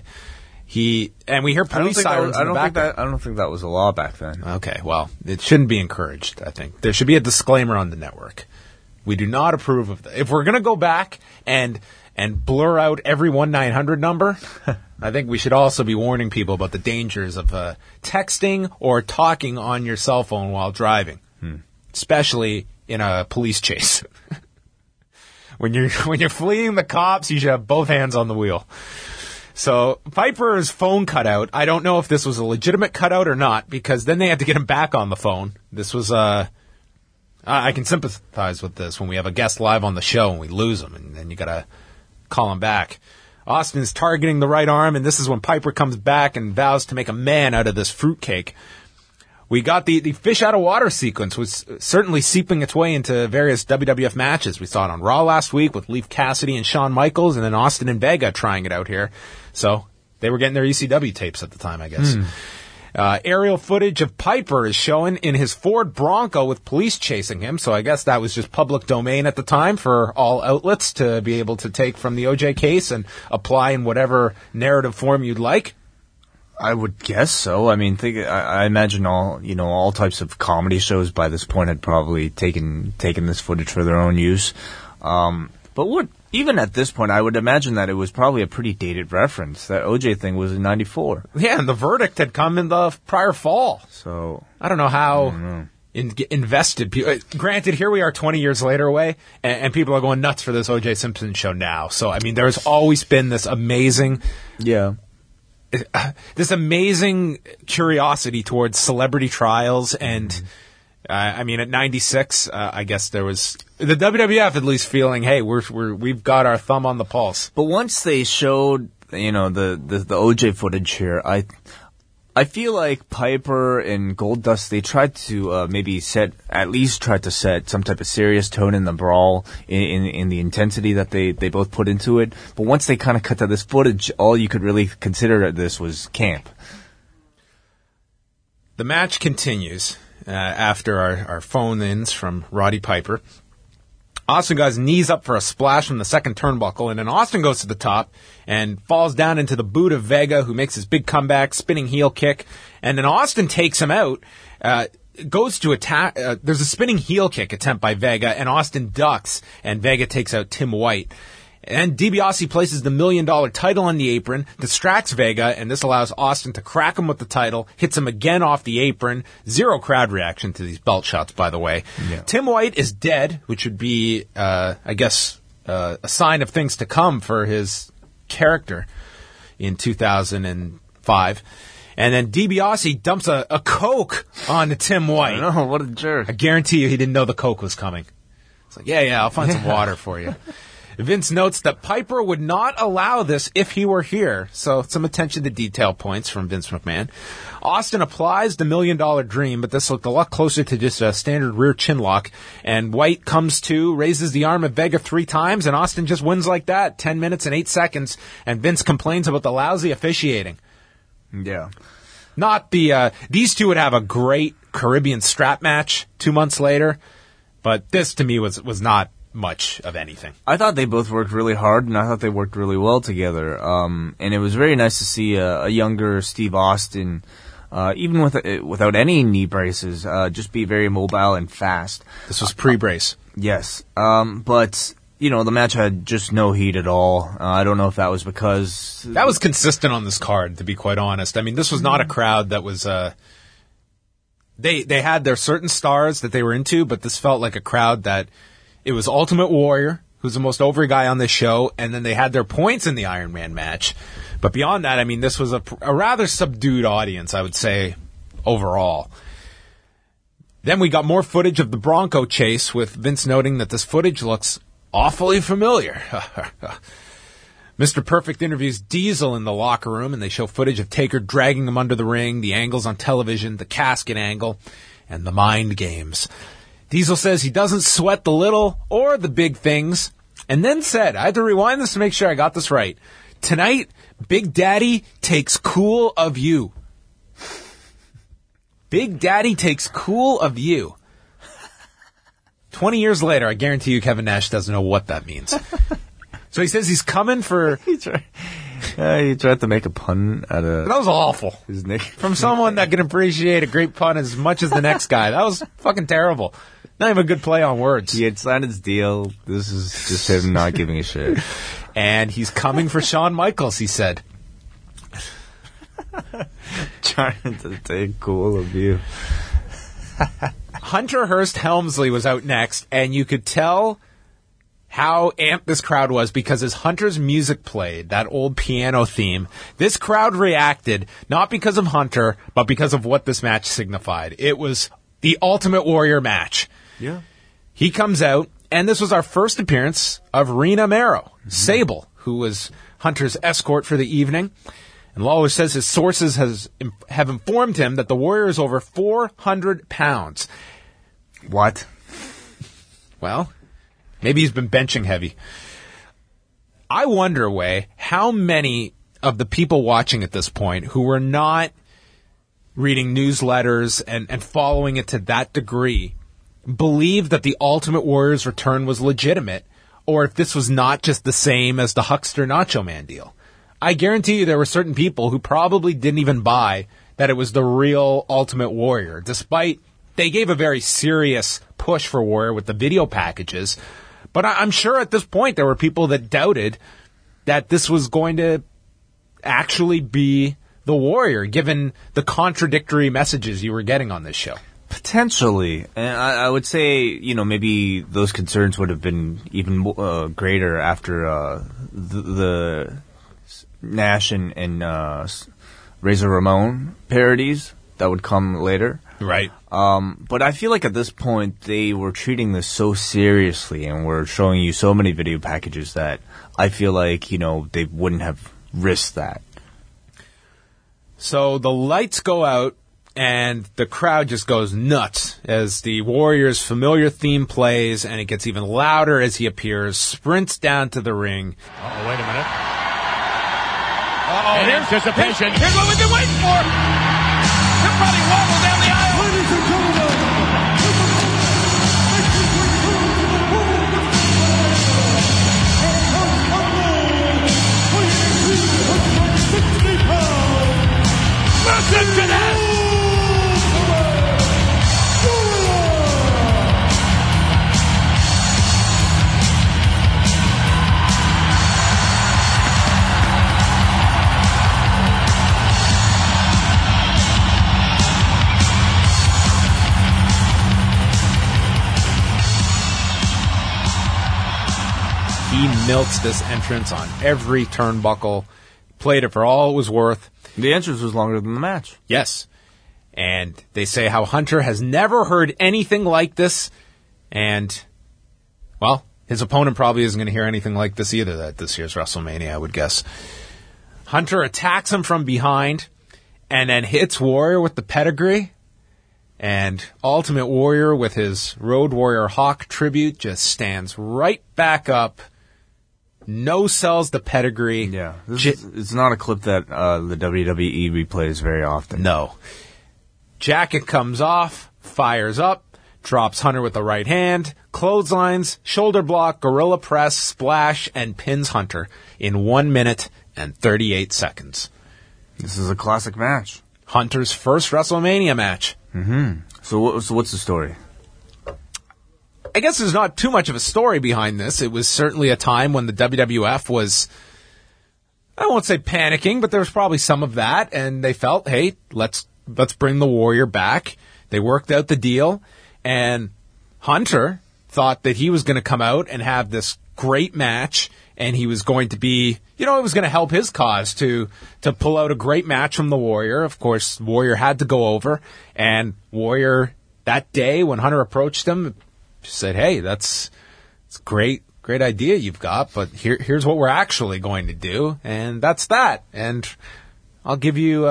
We hear police sirens in the back. I don't think that was a law back then. Okay, well, it shouldn't be encouraged, I think. There should be a disclaimer on the network. We do not approve of that. If we're going to go back and blur out every 1-900 number, I think we should also be warning people about the dangers of texting or talking on your cell phone while driving, especially in a police chase. When you're fleeing the cops, you should have both hands on the wheel. So Piper's phone cut out. I don't know if this was a legitimate cutout or not, because then they had to get him back on the phone. This was I can sympathize with this when we have a guest live on the show and we lose him, and then you got to call him back. Austin's targeting the right arm, and this is when Piper comes back and vows to make a man out of this fruitcake. We got the fish out of water sequence, was certainly seeping its way into various WWF matches. We saw it on Raw last week with Leif Cassidy and Shawn Michaels, and then Austin and Vega trying it out here. So they were getting their ECW tapes at the time, I guess. Aerial footage of Piper is shown in his Ford Bronco with police chasing him, so I guess that was just public domain at the time for all outlets to be able to take from the OJ case and apply in whatever narrative form you'd like. I would guess so. I mean, I imagine all types of comedy shows by this point had probably taken this footage for their own use. But even at this point, I would imagine that it was probably a pretty dated reference. That OJ thing was in '94. Yeah, and the verdict had come in the prior fall. So I don't know how invested people. Granted, here we are 20 years later away, and people are going nuts for this OJ Simpson show now. So I mean, there's always been this amazing, this amazing curiosity towards celebrity trials, and I mean, at '96, I guess there was the WWF at least feeling, hey, we've got our thumb on the pulse. But once they showed, the OJ footage here, I feel like Piper and Goldust, they tried to at least set some type of serious tone in the brawl, in the intensity that they both put into it. But once they kind of cut to this footage, all you could really consider this was camp. The match continues after our phone-ins from Roddy Piper. Austin got his knees up for a splash from the second turnbuckle, and then Austin goes to the top and falls down into the boot of Vega, who makes his big comeback, spinning heel kick, and then Austin takes him out, goes to attack. There's a spinning heel kick attempt by Vega, and Austin ducks, and Vega takes out Tim White. And DiBiase places the $1 million title on the apron, distracts Vega, and this allows Austin to crack him with the title, hits him again off the apron. Zero crowd reaction to these belt shots, by the way. Yeah. Tim White is dead, which would be, I guess, a sign of things to come for his character in 2005. And then DiBiase dumps a Coke onto Tim White. I know, what a jerk. I guarantee you he didn't know the Coke was coming. It's like, yeah, I'll find some water for you. Vince notes that Piper would not allow this if he were here. So some attention to detail points from Vince McMahon. Austin applies the $1 Million Dream, but this looked a lot closer to just a standard rear chin lock. And White comes to, raises the arm of Vega 3 times, and Austin just wins like that, 10 minutes and 8 seconds. And Vince complains about the lousy officiating. Yeah. Not the, these two would have a great Caribbean strap match 2 months later, but this to me was not much of anything. I thought they both worked really hard, and I thought they worked really well together. And it was very nice to see a younger Steve Austin, even without any knee braces, just be very mobile and fast. This was pre-brace. Yes. But, the match had just no heat at all. I don't know if that was because... That was consistent on this card, to be quite honest. I mean, this was not a crowd that was... They had their certain stars that they were into, but this felt like a crowd that... It was Ultimate Warrior, who's the most over guy on this show, and then they had their points in the Iron Man match. But beyond that, I mean, this was a rather subdued audience, I would say, overall. Then we got more footage of the Bronco chase, with Vince noting that this footage looks awfully familiar. Mr. Perfect interviews Diesel in the locker room, and they show footage of Taker dragging him under the ring, the angles on television, the casket angle, and the mind games. Diesel says he doesn't sweat the little or the big things, and then said, I had to rewind this to make sure I got this right, tonight, Big Daddy takes cool of you. Big Daddy takes cool of you. 20 years later, I guarantee you Kevin Nash doesn't know what that means. So he says he's coming for... He tried to make a pun out of... That was awful. His name. From someone that can appreciate a great pun as much as the next guy. That was fucking terrible. Not even a good play on words. He had signed his deal. This is just him not giving a shit. And he's coming for Shawn Michaels, he said. Trying to take cool of you. Hunter Hearst Helmsley was out next, and you could tell how amped this crowd was because as Hunter's music played, that old piano theme, this crowd reacted not because of Hunter, but because of what this match signified. It was the Ultimate Warrior match. Yeah. He comes out, and this was our first appearance of Rena Mero, Sable, who was Hunter's escort for the evening. And Lawler says his sources have informed him that the Warrior is over 400 pounds. What? Well, maybe he's been benching heavy. I wonder, Way, how many of the people watching at this point who were not reading newsletters and following it to that degree believed that the Ultimate Warrior's return was legitimate, or if this was not just the same as the Huckster Nacho Man deal. I guarantee you there were certain people who probably didn't even buy that it was the real Ultimate Warrior, despite they gave a very serious push for Warrior with the video packages. But I'm sure at this point there were people that doubted that this was going to actually be the Warrior, given the contradictory messages you were getting on this show. Potentially. And I would say, maybe those concerns would have been even greater after the Nash and Razor Ramon parodies that would come later. Right. But I feel like at this point they were treating this so seriously and were showing you so many video packages that I feel like, they wouldn't have risked that. So the lights go out and the crowd just goes nuts as the Warrior's familiar theme plays, and it gets even louder as he appears, sprints down to the ring. Uh-oh, wait a minute. Uh-oh, in anticipation. Here's what we've been waiting for. He'll probably wobble down the aisle. Ladies and gentlemen, listen to that! He milks this entrance on every turnbuckle, played it for all it was worth. The entrance was longer than the match. Yes. And they say how Hunter has never heard anything like this. And, well, his opponent probably isn't going to hear anything like this either at this year's WrestleMania, I would guess. Hunter attacks him from behind and then hits Warrior with the pedigree. And Ultimate Warrior with his Road Warrior Hawk tribute just stands right back up. No sells the pedigree. Yeah, it's not a clip that the WWE replays very often. No. Jacket comes off, fires up, drops Hunter with the right hand, clotheslines, shoulder block, gorilla press, splash, and pins Hunter in 1 minute and 38 seconds. This is a classic match. Hunter's first WrestleMania match. Mm-hmm. So what's the story? I guess there's not too much of a story behind this. It was certainly a time when the WWF was, I won't say panicking, but there was probably some of that, and they felt, hey, let's bring the Warrior back. They worked out the deal, and Hunter thought that he was going to come out and have this great match, and he was going to be, it was going to help his cause to pull out a great match from the Warrior. Of course, Warrior had to go over, and Warrior, that day when Hunter approached him, said, hey, it's great idea you've got, but here's what we're actually going to do, and that's that. And I'll give you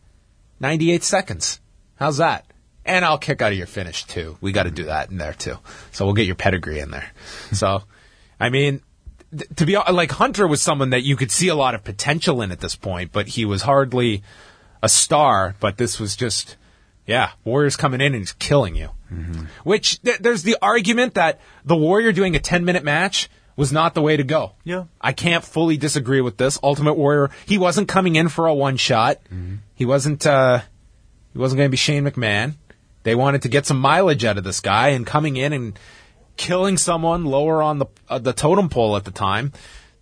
98 seconds. How's that? And I'll kick out of your finish, too. We got to do that in there, too. So we'll get your pedigree in there. So, I mean, to be like, Hunter was someone that you could see a lot of potential in at this point, but he was hardly a star. But this was just, Warrior's coming in and he's killing you. Mm-hmm. Which, there's the argument that the Warrior doing a 10-minute match was not the way to go. Yeah. I can't fully disagree with this. Ultimate Warrior, he wasn't coming in for a one-shot. Mm-hmm. He wasn't going to be Shane McMahon. They wanted to get some mileage out of this guy, and coming in and killing someone lower on the totem pole at the time,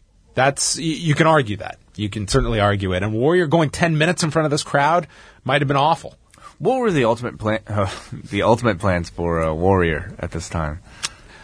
you can argue that. You can certainly argue it. And Warrior going 10 minutes in front of this crowd might have been awful. What were the ultimate plans for Warrior at this time?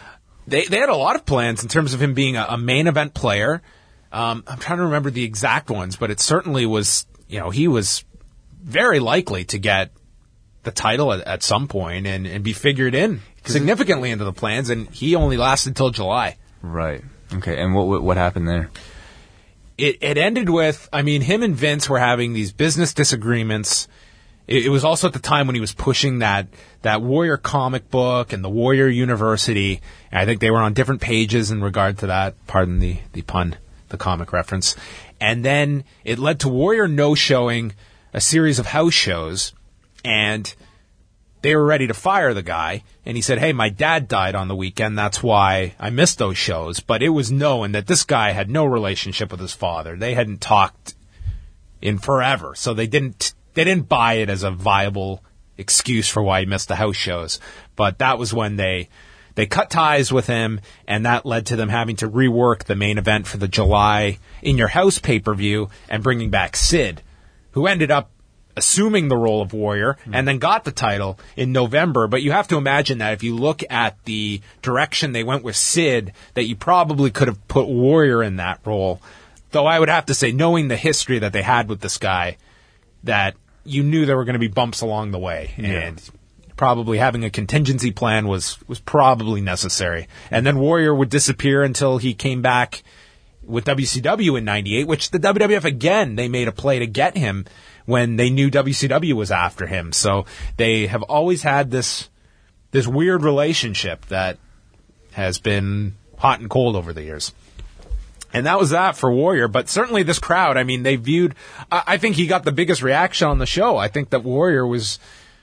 they had a lot of plans in terms of him being a main event player. I'm trying to remember the exact ones, but it certainly was, he was very likely to get the title at some point and be figured in significantly into the plans, and he only lasted till July. Right. Okay, and what happened there? It ended with, him and Vince were having these business disagreements. It was also at the time when he was pushing that Warrior comic book and the Warrior University. And I think they were on different pages in regard to that. Pardon the pun, the comic reference. And then it led to Warrior no-showing a series of house shows, and they were ready to fire the guy. And he said, hey, my dad died on the weekend. That's why I missed those shows. But it was known that this guy had no relationship with his father. They hadn't talked in forever. So they didn't buy it as a viable excuse for why he missed the house shows. But that was when they cut ties with him, and that led to them having to rework the main event for the July In Your House pay-per-view and bringing back Sid, who ended up assuming the role of Warrior and then got the title in November. But you have to imagine that if you look at the direction they went with Sid, that you probably could have put Warrior in that role. Though I would have to say, knowing the history that they had with this guy, that you knew there were going to be bumps along the way. Yeah. And probably having a contingency plan was probably necessary. And then Warrior would disappear until he came back with WCW in 98, which the WWF, again, they made a play to get him when they knew WCW was after him. So they have always had this weird relationship that has been hot and cold over the years. And that was that for Warrior. But certainly this crowd, they viewed, I think he got the biggest reaction on the show. I think that Warrior was,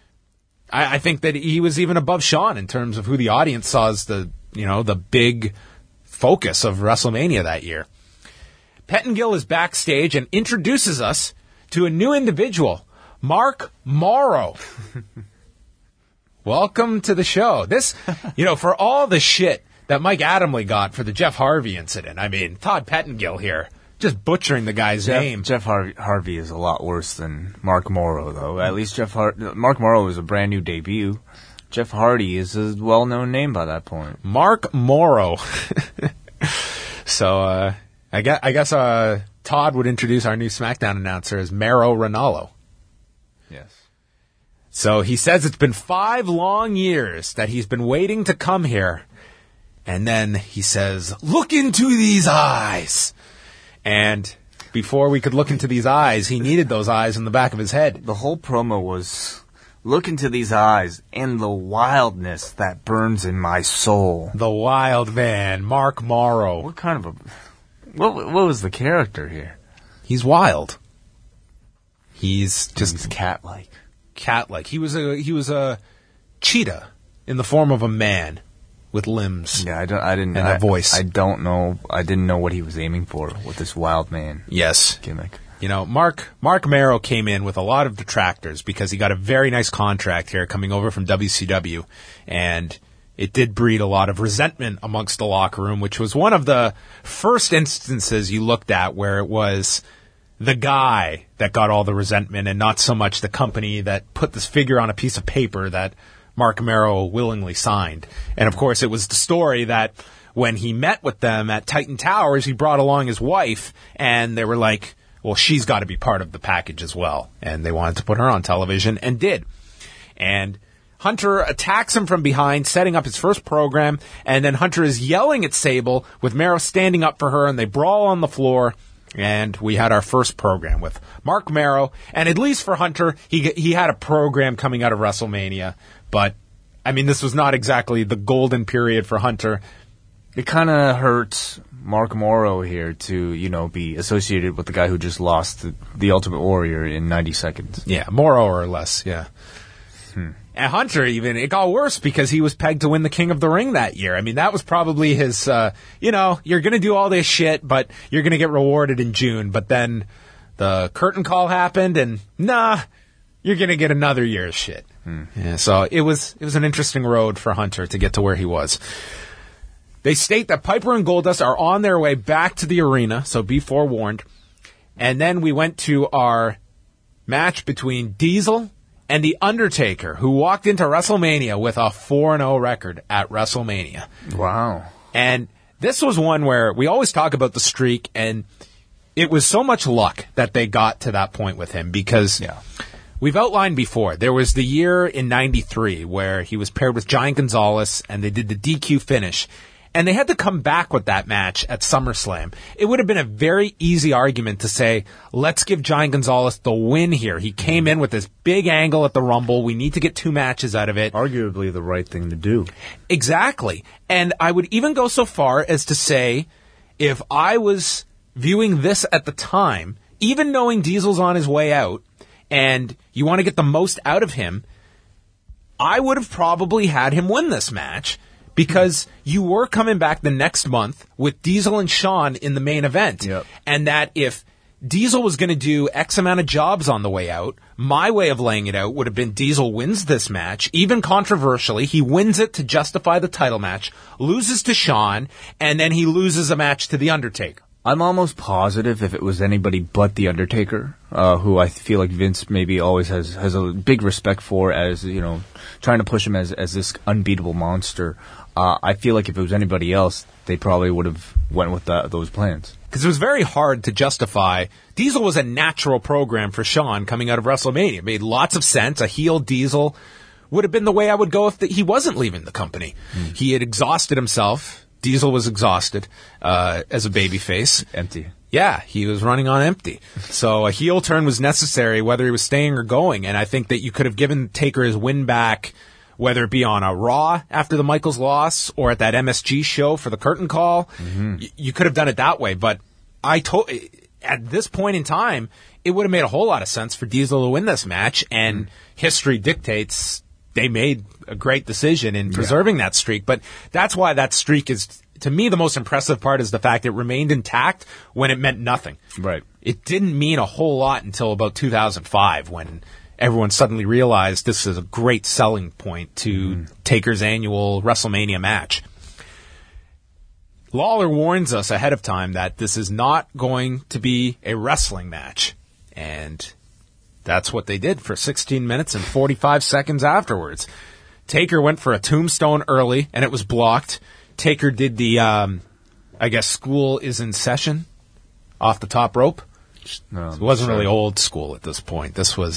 I think that he was even above Shawn in terms of who the audience saw as the big focus of WrestleMania that year. Pettengill is backstage and introduces us to a new individual, Mark Morrow. Welcome to the show. This, for all the shit that Mike Adamle got for the Jeff Harvey incident, Todd Pettengill here, just butchering the guy's name. Jeff Harvey is a lot worse than Mark Morrow, though. At least Mark Morrow was a brand new debut. Jeff Hardy is a well-known name by that point. Mark Morrow. So, I guess Todd would introduce our new SmackDown announcer as Mauro Ranallo. Yes. So he says it's been 5 long years that he's been waiting to come here. And then he says, look into these eyes. And before we could look into these eyes, he needed those eyes in the back of his head. The whole promo was, look into these eyes and the wildness that burns in my soul. The wild man, Mark Morrow. What kind of what was the character here? He's wild. He's just cat-like. Cat-like. He was a cheetah in the form of a man with limbs. Yeah, I didn't. And a voice. I don't know. I didn't know what he was aiming for with this wild man. Yes. Gimmick. Mark Morrow came in with a lot of detractors because he got a very nice contract here coming over from WCW, and it did breed a lot of resentment amongst the locker room, which was one of the first instances you looked at where it was the guy that got all the resentment and not so much the company that put this figure on a piece of paper that Mark Morrow willingly signed. And of course, it was the story that when he met with them at Titan Towers, he brought along his wife, and they were like, well, she's got to be part of the package as well. And they wanted to put her on television, and did. And Hunter attacks him from behind, setting up his first program, and then Hunter is yelling at Sable with Morrow standing up for her, and they brawl on the floor. And we had our first program with Mark Morrow. And at least for Hunter, he had a program coming out of WrestleMania. But, this was not exactly the golden period for Hunter. It kind of hurts Mark Morrow here to, be associated with the guy who just lost the Ultimate Warrior in 90 seconds. Yeah, Morrow or less, yeah. And Hunter, even, it got worse because he was pegged to win the King of the Ring that year. That was probably his, you're going to do all this shit, but you're going to get rewarded in June. But then the curtain call happened, and you're going to get another year's shit. Yeah, so it was an interesting road for Hunter to get to where he was. They state that Piper and Goldust are on their way back to the arena, so be forewarned. And then we went to our match between Diesel and The Undertaker, who walked into WrestleMania with a 4-0 record at WrestleMania. Wow. And this was one where we always talk about the streak, and it was so much luck that they got to that point with him because we've outlined before. There was the year in 93 where he was paired with Giant Gonzalez, and they did the DQ finish. And they had to come back with that match at SummerSlam. It would have been a very easy argument to say, let's give Giant Gonzalez the win here. He came in with this big angle at the Rumble. We need to get 2 matches out of it. Arguably the right thing to do. Exactly. And I would even go so far as to say, if I was viewing this at the time, even knowing Diesel's on his way out, and you want to get the most out of him, I would have probably had him win this match. Because you were coming back the next month with Diesel and Shawn in the main event. Yep. And that if Diesel was going to do X amount of jobs on the way out, my way of laying it out would have been Diesel wins this match, even controversially. He wins it to justify the title match, loses to Shawn, and then he loses a match to The Undertaker. I'm almost positive if it was anybody but The Undertaker, who I feel like Vince maybe always has a big respect for as, trying to push him as this unbeatable monster. I feel like if it was anybody else, they probably would have went with those plans. Because it was very hard to justify. Diesel was a natural program for Shawn coming out of WrestleMania. It made lots of sense. A heel Diesel would have been the way I would go if he wasn't leaving the company. He had exhausted himself. Diesel was exhausted as a babyface. Empty. Yeah, he was running on empty. So a heel turn was necessary, whether he was staying or going. And I think that you could have given Taker his win back, whether it be on a Raw after the Michaels loss or at that MSG show for the curtain call. You could have done it that way. But at this point in time, it would have made a whole lot of sense for Diesel to win this match. And history dictates they made a great decision in preserving that streak. But that's why that streak is, to me, the most impressive part is the fact it remained intact when it meant nothing. Right. It didn't mean a whole lot until about 2005 when everyone suddenly realized this is a great selling point to Taker's annual WrestleMania match. Lawler warns us ahead of time that this is not going to be a wrestling match. And that's what they did for 16 minutes and 45 seconds afterwards. Taker went for a tombstone early, and it was blocked. Taker did the, school is in session off the top rope. No, it wasn't really old school at this point. This was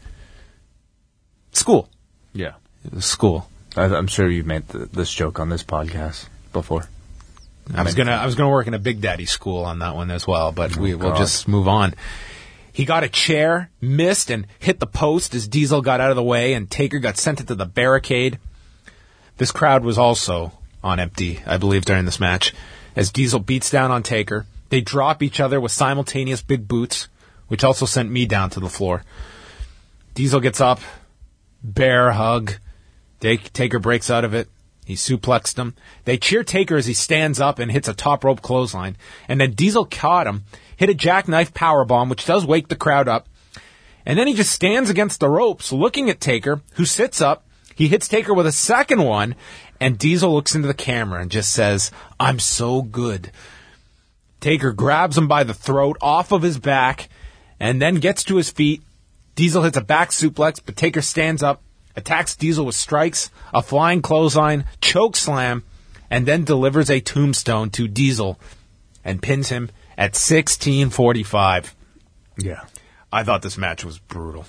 school. Yeah. It was school. I'm sure you've made this joke on this podcast before. I was gonna work in a Big Daddy school on that one as well, but we'll just move on. He got a chair, missed, and hit the post as Diesel got out of the way, and Taker got sent into the barricade. This crowd was also on empty, I believe, during this match. As Diesel beats down on Taker, they drop each other with simultaneous big boots, which also sent me down to the floor. Diesel gets up, bear hug. Taker breaks out of it. He suplexed him. They cheer Taker as he stands up and hits a top rope clothesline. And then Diesel caught him, hit a jackknife powerbomb, which does wake the crowd up. And then he just stands against the ropes looking at Taker, who sits up. He hits Taker with a second one, and Diesel looks into the camera and just says, "I'm so good." Taker grabs him by the throat off of his back and then gets to his feet. Diesel hits a back suplex, but Taker stands up, attacks Diesel with strikes, a flying clothesline, choke slam, and then delivers a tombstone to Diesel and pins him at 16:45. Yeah. I thought this match was brutal.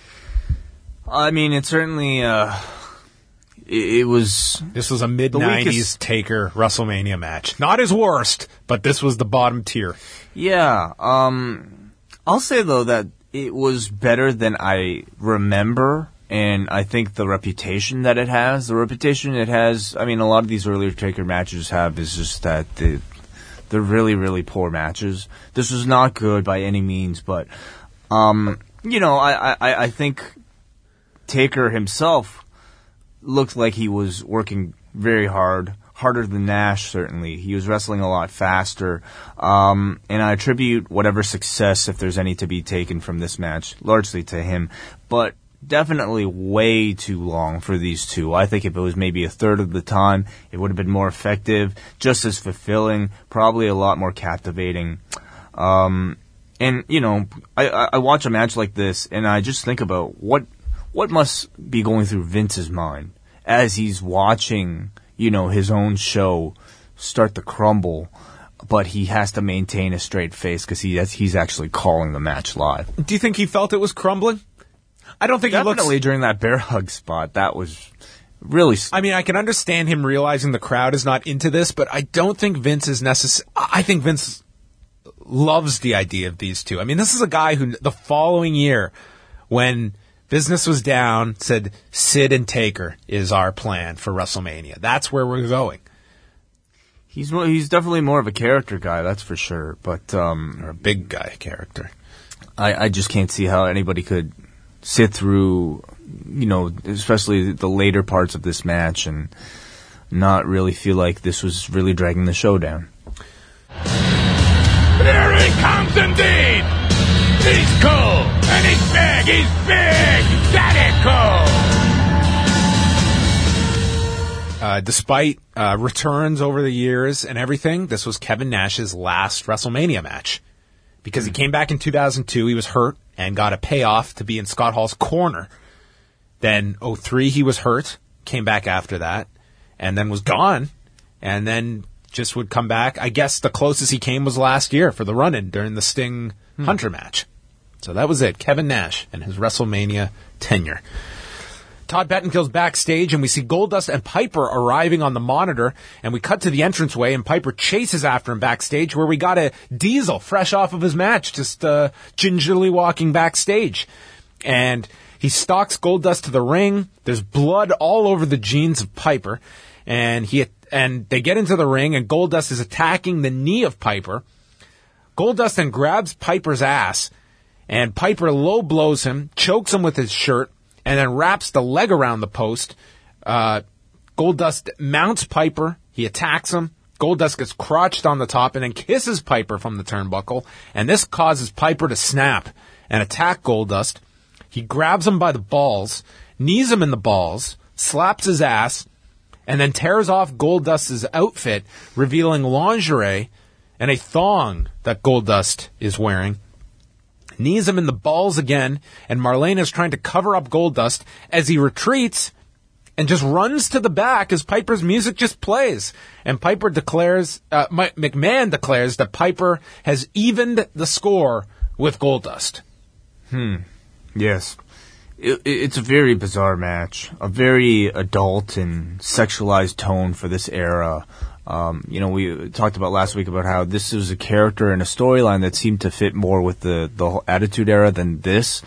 I mean, it certainly, it was... This was a mid-90s Taker WrestleMania match. Not his worst, but this was the bottom tier. Yeah. I'll say, though, that it was better than I remember, and I think the reputation that it has, I mean, a lot of these earlier Taker matches is just that they're really, really poor matches. This was not good by any means, but, I think Taker himself looked like he was working very hard, harder than Nash, certainly. He was wrestling a lot faster, and I attribute whatever success, if there's any to be taken from this match, largely to him, but definitely way too long for these two. I think if it was maybe a third of the time, it would have been more effective, just as fulfilling, probably a lot more captivating. And, I watch a match like this, and I just think about what what must be going through Vince's mind as he's watching, his own show start to crumble, but he has to maintain a straight face because he's actually calling the match live. Do you think he felt it was crumbling? I don't think Definitely during that bear hug spot, that was really... I mean, I can understand him realizing the crowd is not into this, but I don't think Vince is necessary. I think Vince loves the idea of these two. I mean, this is a guy who, the following year, when business was down, said, Sid and Taker is our plan for WrestleMania. That's where we're going. He's definitely more of a character guy, that's for sure. But or a big guy character. I just can't see how anybody could sit through, especially the later parts of this match and not really feel like this was really dragging the show down. Here he comes indeed! He's cool! And he's big! He's big! Daddy cool! Despite returns over the years and everything, this was Kevin Nash's last WrestleMania match. Because he came back in 2002, he was hurt and got a payoff to be in Scott Hall's corner. Then 2003, he was hurt, came back after that, and then was gone, and then just would come back. I guess the closest he came was last year for the run-in during the Sting Hunter match. So that was it, Kevin Nash and his WrestleMania tenure. Todd Pettingill's backstage, and we see Goldust and Piper arriving on the monitor, and we cut to the entranceway, and Piper chases after him backstage, where we got a Diesel fresh off of his match, just gingerly walking backstage. And he stalks Goldust to the ring. There's blood all over the jeans of Piper, and they get into the ring, and Goldust is attacking the knee of Piper. Goldust then grabs Piper's ass, and Piper low blows him, chokes him with his shirt, and then wraps the leg around the post. Goldust mounts Piper. He attacks him. Goldust gets crotched on the top and then kisses Piper from the turnbuckle. And this causes Piper to snap and attack Goldust. He grabs him by the balls, knees him in the balls, slaps his ass, and then tears off Goldust's outfit, revealing lingerie and a thong that Goldust is wearing. Knees him in the balls again, and Marlena is trying to cover up Goldust as he retreats and just runs to the back as Piper's music just plays. And Piper declares, McMahon declares that Piper has evened the score with Goldust. Yes. It's a very bizarre match, a very adult and sexualized tone for this era. We talked about last week about how this was a character and a storyline that seemed to fit more with the whole Attitude Era than this.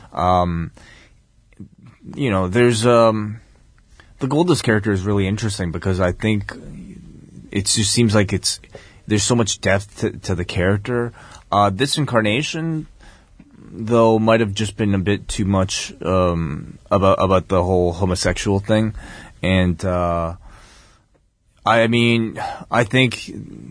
There's the Goldust character is really interesting because I think it just seems like there's so much depth to the character. This incarnation, though, might have just been a bit too much about the whole homosexual thing, and I think,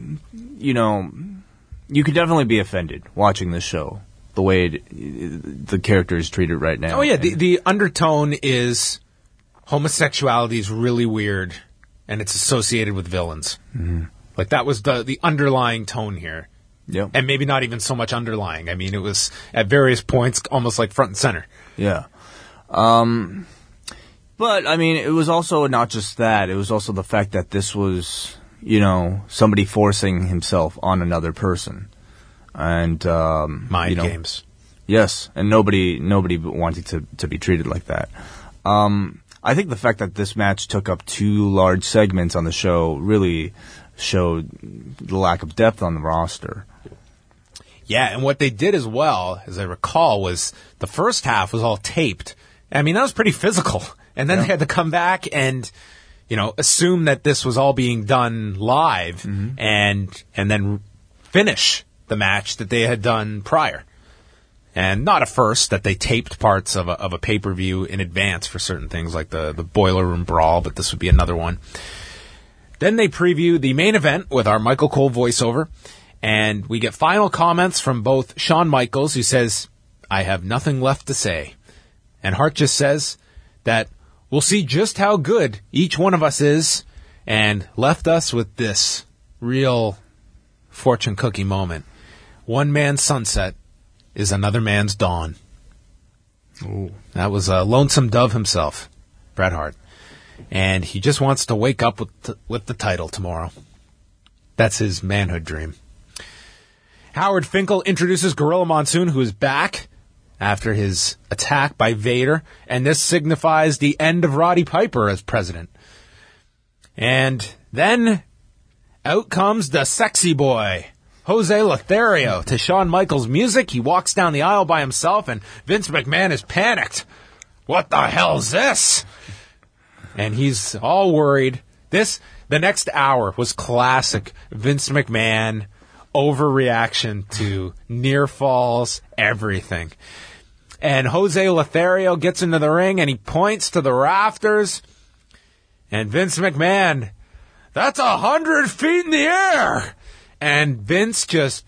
you could definitely be offended watching this show, the way the character is treated right now. Oh, yeah, the undertone is homosexuality is really weird, and it's associated with villains. Mm-hmm. Like, that was the underlying tone here. Yeah. And maybe not even so much underlying. I mean, it was, at various points, almost like front and center. Yeah. But, it was also not just that. It was also the fact that this was, somebody forcing himself on another person. And, Mind games. Yes. And nobody wanted to be treated like that. I think the fact that this match took up 2 large segments on the show really showed the lack of depth on the roster. Yeah, and what they did as well, as I recall, was the first half was all taped. That was pretty physical. And then they had to come back and, assume that this was all being done live, mm-hmm. and then finish the match that they had done prior. And not a first that they taped parts of a pay-per-view in advance for certain things like the Boiler Room Brawl, but this would be another one. Then they preview the main event with our Michael Cole voiceover, and we get final comments from both Shawn Michaels, who says, "I have nothing left to say," and Hart just says that we'll see just how good each one of us is, and left us with this real fortune cookie moment. One man's sunset is another man's dawn. Ooh. That was a lonesome dove himself, Bret Hart. And he just wants to wake up with the title tomorrow. That's his manhood dream. Howard Finkel introduces Gorilla Monsoon, who is back after his attack by Vader, and this signifies the end of Roddy Piper as president. And then out comes the sexy boy, Jose Lothario, to Shawn Michaels' music. He walks down the aisle by himself, and Vince McMahon is panicked. What the hell's this? And he's all worried. The next hour was classic Vince McMahon overreaction to near falls, everything. And Jose Lothario gets into the ring and he points to the rafters. And Vince McMahon, that's 100 feet in the air. And Vince just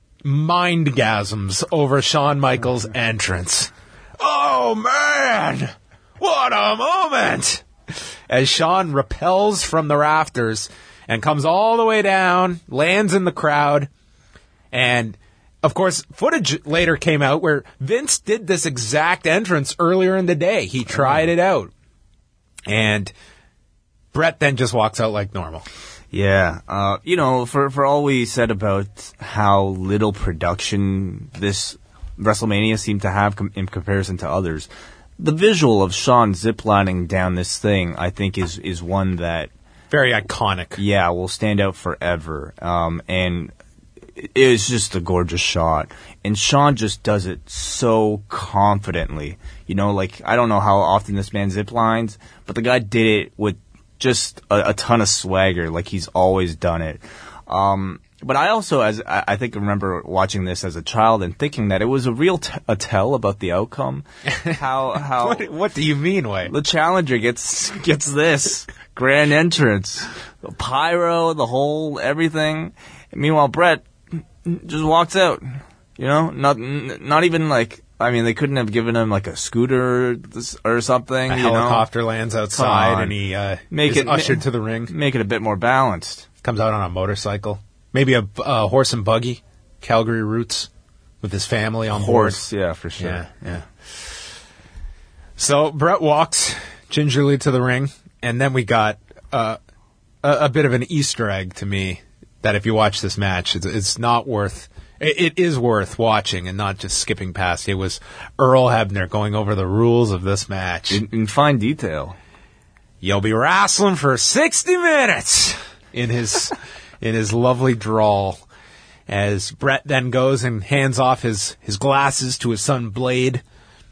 mindgasms over Shawn Michaels' entrance. Oh, man! What a moment! As Shawn rappels from the rafters and comes all the way down, lands in the crowd. And, of course, footage later came out where Vince did this exact entrance earlier in the day. He tried it out. And Bret then just walks out like normal. Yeah. For all we said about how little production this WrestleMania seemed to have in comparison to others, the visual of Shawn ziplining down this thing, I think, is one that... very iconic. Yeah, will stand out forever. And it's just a gorgeous shot. And Shawn just does it so confidently. I don't know how often this man ziplines, but the guy did it with just a ton of swagger, like he's always done it. But I also, I think, remember watching this as a child and thinking that it was a real tell about the outcome. How what do you mean, Wade? The challenger gets this grand entrance, the pyro, the whole everything. And meanwhile, Bret just walks out. Not even like. I mean, they couldn't have given him like a scooter or something. A helicopter lands outside and he is ushered to the ring. Make it a bit more balanced. Comes out on a motorcycle. Maybe a horse and buggy, Calgary roots, with his family on board. Yeah, for sure. Yeah. So Bret walks gingerly to the ring, and then we got a bit of an Easter egg to me that if you watch this match, it's not worth... It is worth watching and not just skipping past. It was Earl Hebner going over the rules of this match. In fine detail. You'll be wrestling for 60 minutes in his lovely drawl. As Bret then goes and hands off his glasses to his son Blade.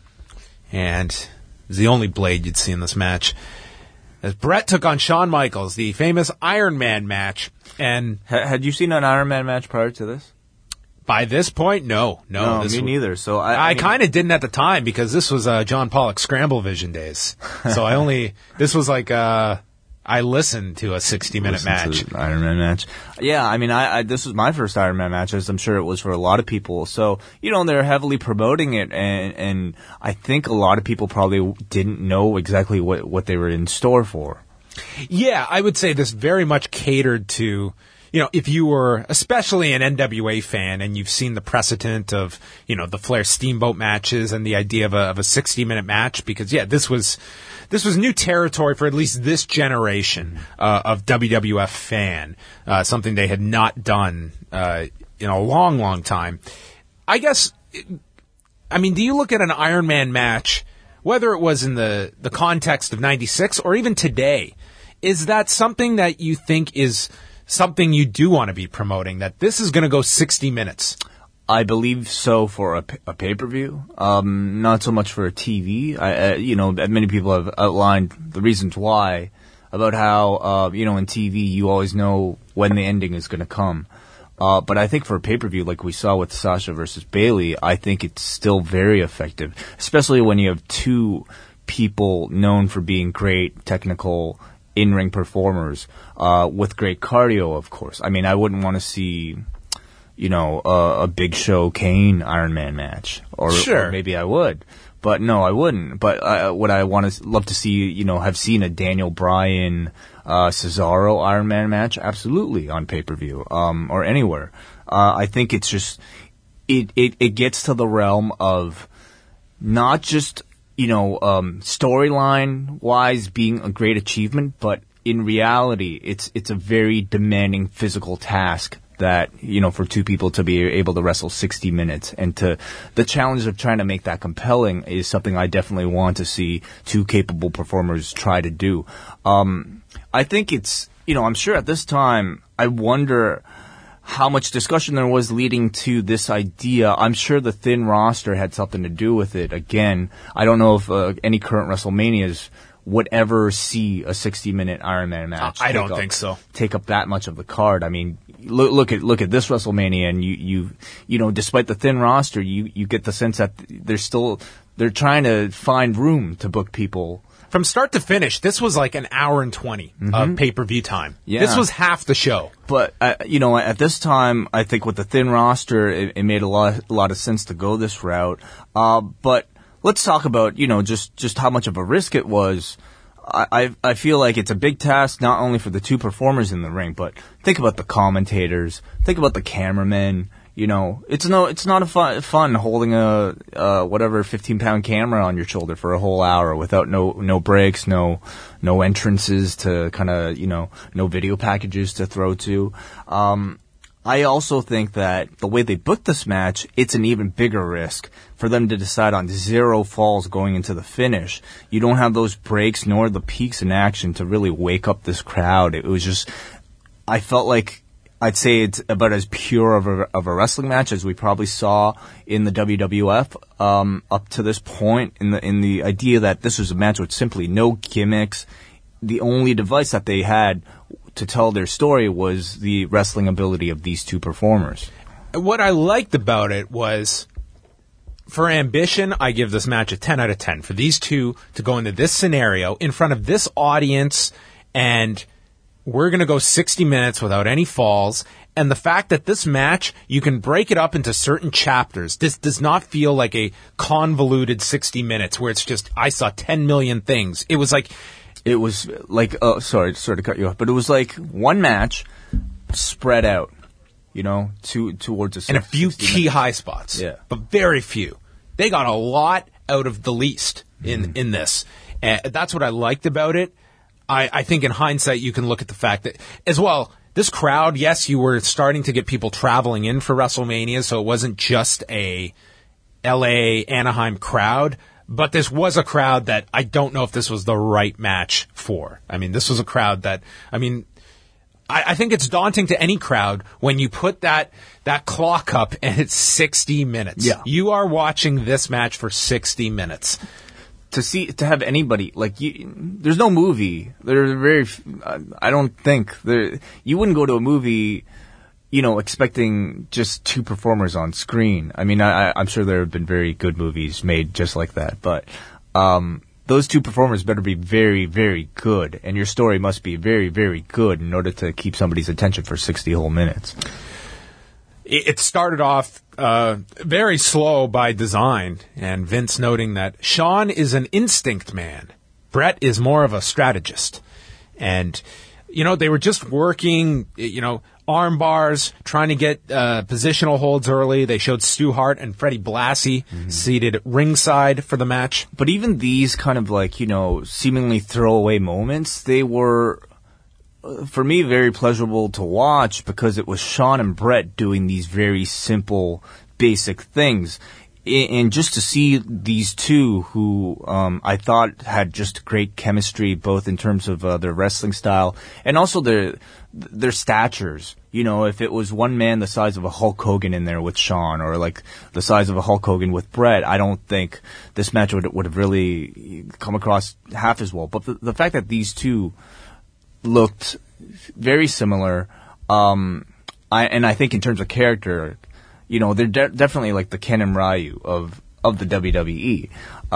And it's the only Blade you'd see in this match. As Bret took on Shawn Michaels, the famous Iron Man match. And had you seen an Iron Man match prior to this? By this point, no, me neither. So I kind of didn't at the time because this was John Pollock Scramble Vision days. So this was like I listened to a 60-minute match, to an Iron Man match. Yeah, I mean, this was my first Iron Man match, as I'm sure it was for a lot of people. So they're heavily promoting it, and I think a lot of people probably didn't know exactly what they were in store for. Yeah, I would say this very much catered to. If you were especially an NWA fan and you've seen the precedent of, the Flair Steamboat matches and the idea of a 60-minute match, because this was new territory for at least this generation of WWF fan, something they had not done in a long, long time. I guess, do you look at an Iron Man match, whether it was in the context of 96 or even today, is that something that you think is something you do want to be promoting, that this is going to go 60 minutes? I believe so for a pay-per-view, not so much for a TV. Many people have outlined the reasons why, about how, in TV you always know when the ending is going to come. But I think for a pay-per-view like we saw with Sasha versus Bayley, I think it's still very effective, especially when you have two people known for being great technical in-ring performers, with great cardio, of course. I mean, I wouldn't want to see, a Big Show Kane Iron Man match. Or maybe I would. But no, I wouldn't. But what I love to see, have seen a Daniel Bryan, Cesaro Iron Man match, absolutely, on pay-per-view, or anywhere. I think it's just, it gets to the realm of not just, storyline-wise being a great achievement, but in reality, it's a very demanding physical task that, for two people to be able to wrestle 60 minutes. And the challenge of trying to make that compelling is something I definitely want to see two capable performers try to do. I think it's, I'm sure at this time, I wonder how much discussion there was leading to this idea. I'm sure the thin roster had something to do with it. Again, I don't know if any current WrestleManias would ever see a 60-minute Iron Man match. I don't think so. Take up that much of the card. I mean, look at this WrestleMania, and you despite the thin roster, you get the sense that they're trying to find room to book people. From start to finish, this was like an hour and 20 of pay-per-view time. Yeah. This was half the show. But, at this time, I think with the thin roster, it made a lot of sense to go this route. But let's talk about, just how much of a risk it was. I feel like it's a big task, not only for the two performers in the ring, but think about the commentators, think about the cameramen. It's not fun holding a 15-pound camera on your shoulder for a whole hour without no breaks, no entrances to kind of, no video packages to throw to. I also think that the way they booked this match, it's an even bigger risk for them to decide on 0 falls going into the finish. You don't have those breaks nor the peaks in action to really wake up this crowd. It was just, I felt like, I'd say it's about as pure of a wrestling match as we probably saw in the WWF up to this point. In the idea that this was a match with simply no gimmicks, the only device that they had to tell their story was the wrestling ability of these two performers. What I liked about it was, for ambition, I give this match a 10 out of 10. For these two to go into this scenario in front of this audience, and we're going to go 60 minutes without any falls. And the fact that this match, you can break it up into certain chapters. This does not feel like a convoluted 60 minutes where it's just, I saw 10 million things. It was like, sorry to cut you off, but it was like one match spread out, towards a 60, and a few key high spots. Yeah. But very few. They got a lot out of the least in this. And that's what I liked about it. I think in hindsight, you can look at the fact that, as well, this crowd, yes, you were starting to get people traveling in for WrestleMania, so it wasn't just a LA, Anaheim crowd, but this was a crowd that I don't know if this was the right match for. I mean, this was a crowd that, I think it's daunting to any crowd when you put that clock up and it's 60 minutes. Yeah. You are watching this match for 60 minutes. To have anybody, there's no movie. I don't think you wouldn't go to a movie, expecting just two performers on screen. I mean, I'm sure there have been very good movies made just like that, but, those two performers better be very, very good, and your story must be very, very good in order to keep somebody's attention for 60 whole minutes. It started off very slow by design, and Vince noting that Shawn is an instinct man. Brett is more of a strategist. And, they were just working, arm bars, trying to get positional holds early. They showed Stu Hart and Freddie Blassie seated ringside for the match. But even these kind of seemingly throwaway moments, they were, for me, very pleasurable to watch because it was Shawn and Brett doing these very simple, basic things. And just to see these two who I thought had just great chemistry, both in terms of their wrestling style and also their statures. If it was one man the size of a Hulk Hogan in there with Shawn, or the size of a Hulk Hogan with Brett, I don't think this match would have really come across half as well. But the fact that these two looked very similar, I think in terms of character, they're definitely like the Ken and Ryu of the WWE.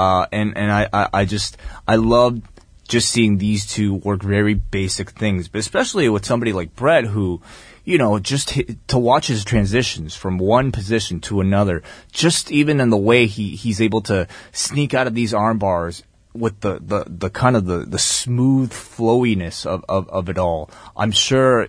I loved just seeing these two work very basic things, but especially with somebody like Brett who, to watch his transitions from one position to another, just even in the way he's able to sneak out of these arm bars with the kind of the smooth flowiness of it all. I'm sure,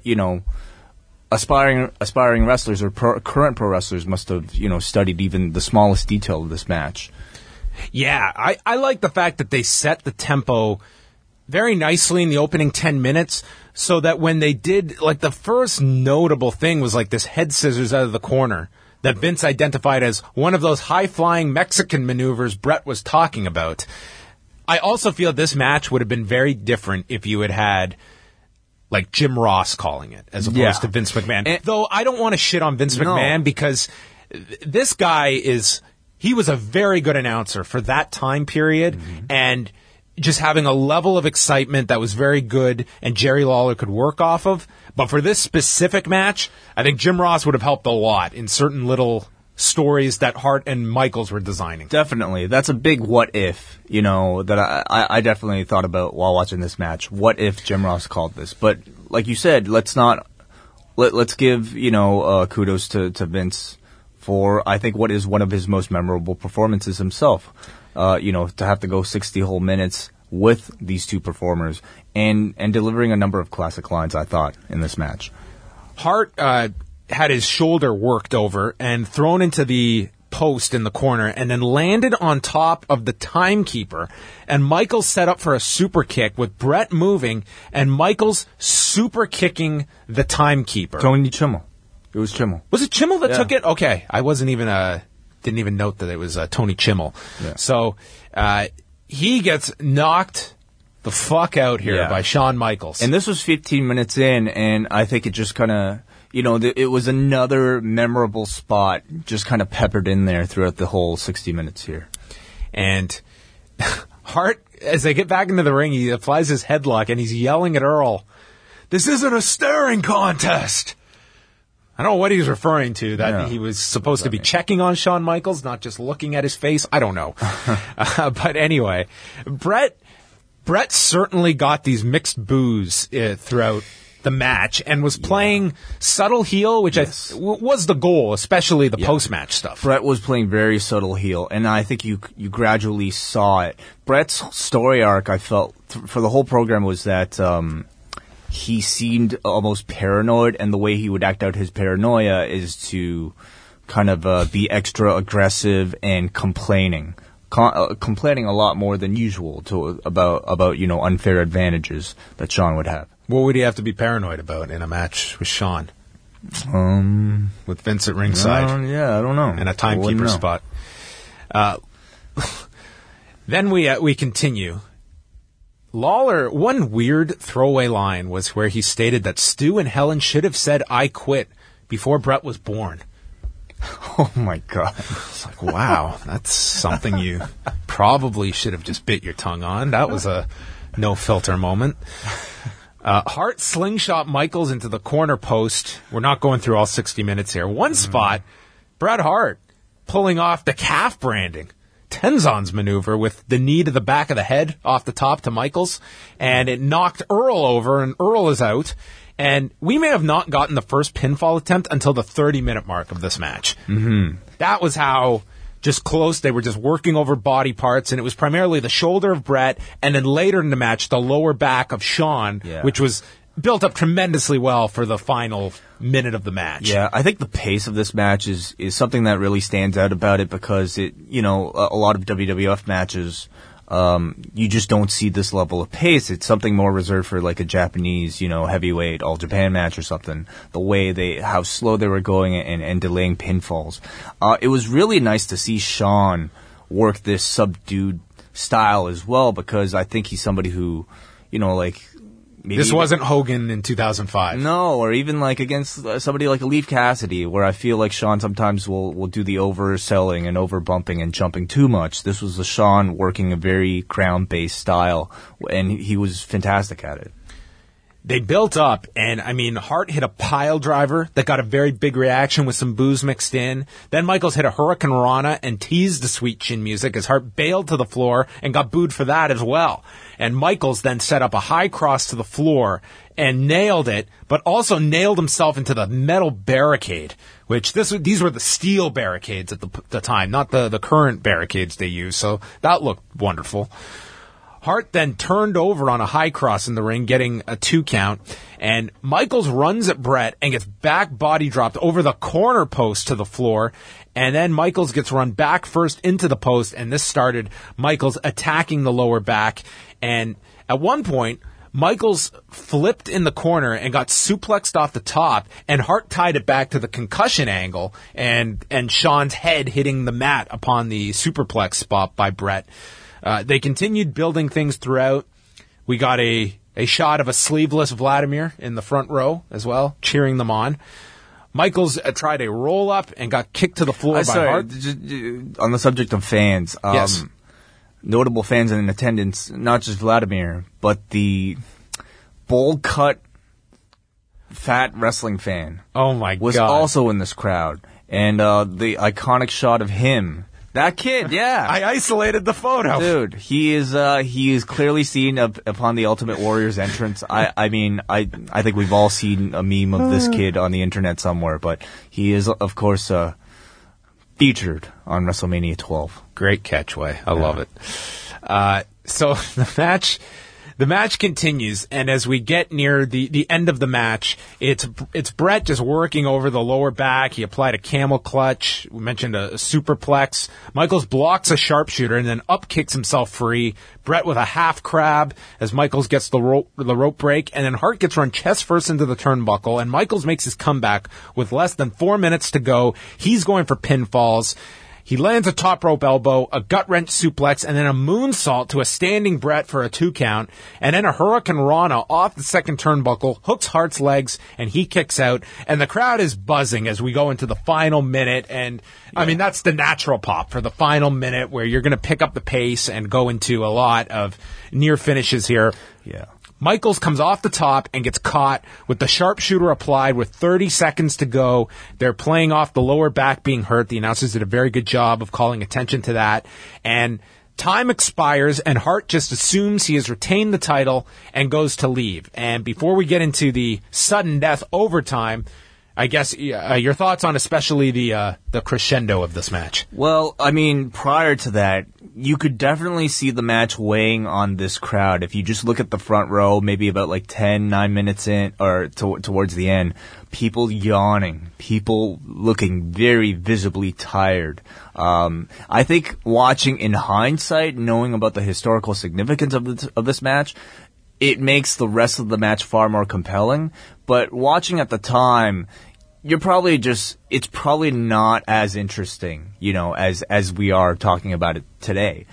aspiring wrestlers or current pro wrestlers must have, studied even the smallest detail of this match. Yeah, I like the fact that they set the tempo very nicely in the opening 10 minutes so that when they did, like, the first notable thing was like this head scissors out of the corner that Vince identified as one of those high-flying Mexican maneuvers Brett was talking about. I also feel this match would have been very different if you had like Jim Ross calling it as opposed to Vince McMahon. Though I don't want to shit on Vince McMahon because this guy he was a very good announcer for that time period and just having a level of excitement that was very good and Jerry Lawler could work off of. But for this specific match, I think Jim Ross would have helped a lot in certain little stories that Hart and Michaels were designing. Definitely. That's a big what if, that I definitely thought about while watching this match. What if Jim Ross called this? But like you said, let's give, kudos to Vince for, I think, what is one of his most memorable performances himself. To have to go 60 whole minutes with these two performers and delivering a number of classic lines, I thought, in this match. Hart had his shoulder worked over and thrown into the post in the corner and then landed on top of the timekeeper. And Michaels set up for a super kick with Brett moving and Michaels super kicking the timekeeper. Tony Chimmel. It was Chimmel. Was it Chimmel that took it? Okay. I wasn't even, didn't even note that it was Tony Chimmel. Yeah. So, he gets knocked the fuck out here by Shawn Michaels. And this was 15 minutes in, and I think it just kind of, it was another memorable spot just kind of peppered in there throughout the whole 60 minutes here. And Hart, as they get back into the ring, he applies his headlock, and he's yelling at Earl, "This isn't a staring contest!" I don't know what he's referring to, that he was supposed to be checking on Shawn Michaels, not just looking at his face. I don't know. But anyway, Brett certainly got these mixed boos throughout the match and was playing subtle heel, which was the goal, especially the post-match stuff. Brett was playing very subtle heel, and I think you gradually saw it. Brett's story arc, I felt, for the whole program was that he seemed almost paranoid, and the way he would act out his paranoia is to kind of be extra aggressive and complaining a lot more than usual about unfair advantages that Shawn would have. What would he have to be paranoid about in a match with Shawn? With Vince at ringside? I don't know. And a timekeeper spot. Then we continue. Lawler, one weird throwaway line was where he stated that Stu and Helen should have said "I quit" before Brett was born. Oh my God. It's like, wow, that's something you probably should have just bit your tongue on. That was a no-filter moment. Hart slingshot Michaels into the corner post. We're not going through all 60 minutes here. One spot, Bret Hart pulling off the calf branding. Tenzon's maneuver with the knee to the back of the head off the top to Michaels, and it knocked Earl over, and Earl is out. And we may have not gotten the first pinfall attempt until the 30-minute mark of this match. Mm-hmm. That was how just close they were, just working over body parts, and it was primarily the shoulder of Brett, and then later in the match, the lower back of Shawn, which was built up tremendously well for the final minute of the match. Yeah, I think the pace of this match is something that really stands out about it, because a lot of WWF matches, you just don't see this level of pace. It's something more reserved for like a Japanese, heavyweight All Japan match or something. The way how slow they were going and delaying pinfalls. It was really nice to see Shawn work this subdued style as well, because I think he's somebody who, maybe this wasn't Hogan in 2005. No, or even like against somebody like Elite Cassidy, where I feel like Shawn sometimes will do the overselling and overbumping and jumping too much. This was the Shawn working a very ground-based style, and he was fantastic at it. They built up, and Hart hit a pile driver that got a very big reaction with some boos mixed in. Then Michaels hit a Hurricane Rana and teased the Sweet Chin Music as Hart bailed to the floor and got booed for that as well. And Michaels then set up a high cross to the floor and nailed it, but also nailed himself into the metal barricade, which these were the steel barricades at the time, not the current barricades they use. So that looked wonderful. Hart then turned over on a high cross in the ring, getting a 2 count. And Michaels runs at Brett and gets back body dropped over the corner post to the floor. And then Michaels gets run back first into the post. And this started Michaels attacking the lower back. And at one point, Michaels flipped in the corner and got suplexed off the top, and Hart tied it back to the concussion angle, and Shawn's head hitting the mat upon the superplex spot by Brett. They continued building things throughout. We got a shot of a sleeveless Vladimir in the front row as well, cheering them on. Michaels tried a roll-up and got kicked to the floor by Hart. On the subject of fans, yes. Notable fans in attendance, not just Vladimir, but the bowl-cut fat wrestling fan. Oh, my God. Was also in this crowd. And the iconic shot of him. That kid, yeah. I isolated the photo. Dude, he is clearly seen upon the Ultimate Warrior's entrance. I mean, I think we've all seen a meme of this kid on the internet somewhere, but he is, of course, featured on WrestleMania 12. Great catch, Way. I love it. So the match continues, and as we get near the end of the match, it's Brett just working over the lower back. He applied a camel clutch. We mentioned a superplex. Michaels blocks a sharpshooter and then up kicks himself free. Brett with a half crab as Michaels gets the rope break, and then Hart gets run chest first into the turnbuckle, and Michaels makes his comeback with less than 4 minutes to go. He's going for pinfalls. He lands a top rope elbow, a gut-wrench suplex, and then a moonsault to a standing Brett for a 2 count, and then a Hurricane Rana off the second turnbuckle, hooks Hart's legs, and he kicks out, and the crowd is buzzing as we go into the final minute, and I mean, that's the natural pop for the final minute where you're going to pick up the pace and go into a lot of near finishes here. Yeah. Michaels comes off the top and gets caught with the sharpshooter applied with 30 seconds to go. They're playing off the lower back being hurt. The announcers did a very good job of calling attention to that. And time expires, and Hart just assumes he has retained the title and goes to leave. And before we get into the sudden death overtime, I guess your thoughts on especially the crescendo of this match. Well, I mean, prior to that, you could definitely see the match weighing on this crowd. If you just look at the front row, maybe about like 9 minutes in, or towards the end, people yawning, people looking very visibly tired. I think watching in hindsight, knowing about the historical significance of this match, it makes the rest of the match far more compelling. But watching at the time, it's probably not as interesting, as we are talking about it today.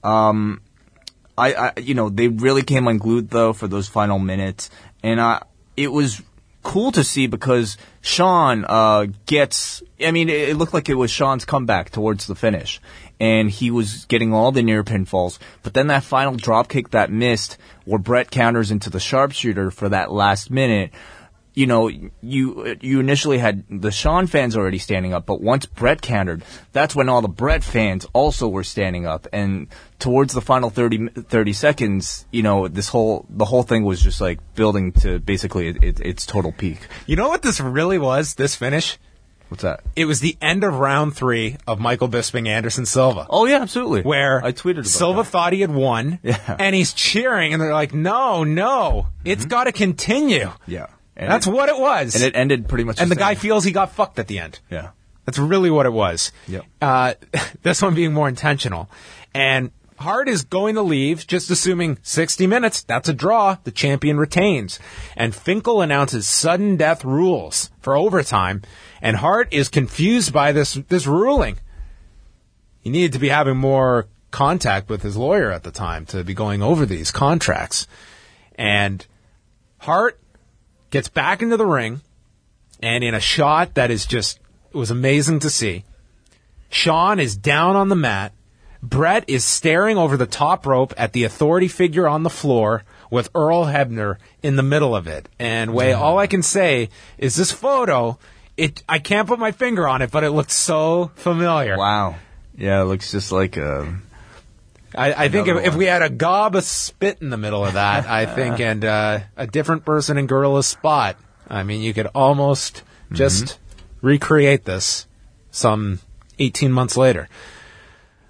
They really came unglued though for those final minutes, and it was cool to see because Shawn it looked like it was Shawn's comeback towards the finish, and he was getting all the near pinfalls, but then that final dropkick that missed, where Brett counters into the sharpshooter for that last minute. You initially had the Shawn fans already standing up, but once Brett countered, that's when all the Brett fans also were standing up. And towards the final 30 seconds, the whole thing was just like building to basically its total peak. You know what this really was, this finish? What's that? It was the end of round 3 of Michael Bisping Anderson Silva. Oh yeah, absolutely. Where I tweeted about Silva that. thought he had won, and he's cheering, and they're like, no, it's got to continue. Yeah. And that's what it was. And it ended pretty much and the guy feels he got fucked at the end. Yeah. That's really what it was. Yep. This one being more intentional. And Hart is going to leave, just assuming 60 minutes, that's a draw, the champion retains. And Finkel announces sudden death rules for overtime, and Hart is confused by this ruling. He needed to be having more contact with his lawyer at the time to be going over these contracts. And Hart gets back into the ring, and in a shot that is just, it was amazing to see, Shawn is down on the mat. Brett is staring over the top rope at the authority figure on the floor with Earl Hebner in the middle of it. And all I can say is this photo, I can't put my finger on it, but it looks so familiar. Wow. Yeah, it looks just like I think if we had a gob of spit in the middle of that, I think, and a different person in Gorilla's spot, I mean, you could almost just recreate this some 18 months later.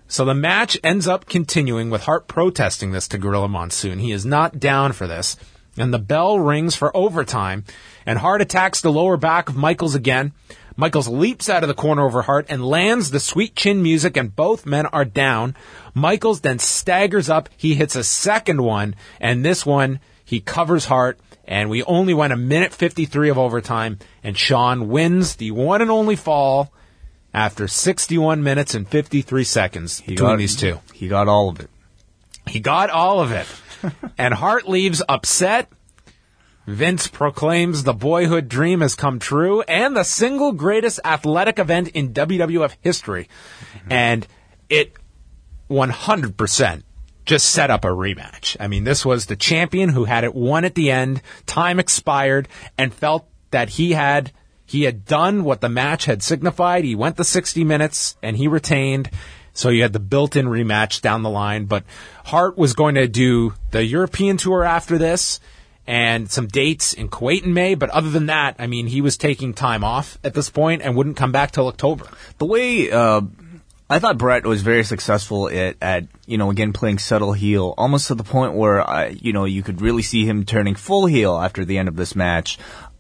So the match ends up continuing with Hart protesting this to Gorilla Monsoon. He is not down for this. And the bell rings for overtime, and Hart attacks the lower back of Michaels again. Michaels leaps out of the corner over Hart and lands the sweet chin music, and both men are down. Michaels then staggers up. He hits a second one, and this one, he covers Hart, and we only went a minute 53 of overtime, and Shawn wins the one and only fall after 61 minutes and 53 seconds between these two. He got all of it. He got all of it. And Hart leaves upset. Vince proclaims the boyhood dream has come true and the single greatest athletic event in WWF history. And it 100% just set up a rematch. I mean, this was the champion who had it won at the end, time expired, and felt that he had done what the match had signified. He went the 60 minutes and he retained. So you had the built-in rematch down the line. But Hart was going to do the European tour after this and some dates in Kuwait in May. But other than that, I mean, he was taking time off at this point and wouldn't come back till October. The way I thought Bret was very successful at again, playing subtle heel, almost to the point where, you could really see him turning full heel after the end of this match.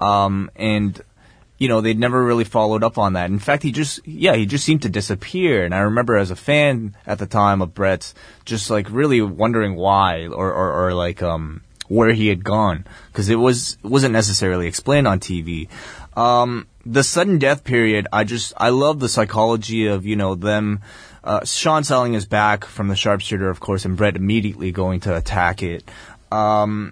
They'd never really followed up on that. In fact, he just seemed to disappear. And I remember as a fan at the time of Bret's, just like really wondering why or where he had gone, because it wasn't necessarily explained on TV. The sudden death period, I love the psychology of them. Shawn selling his back from the sharpshooter, of course, and Bret immediately going to attack it. I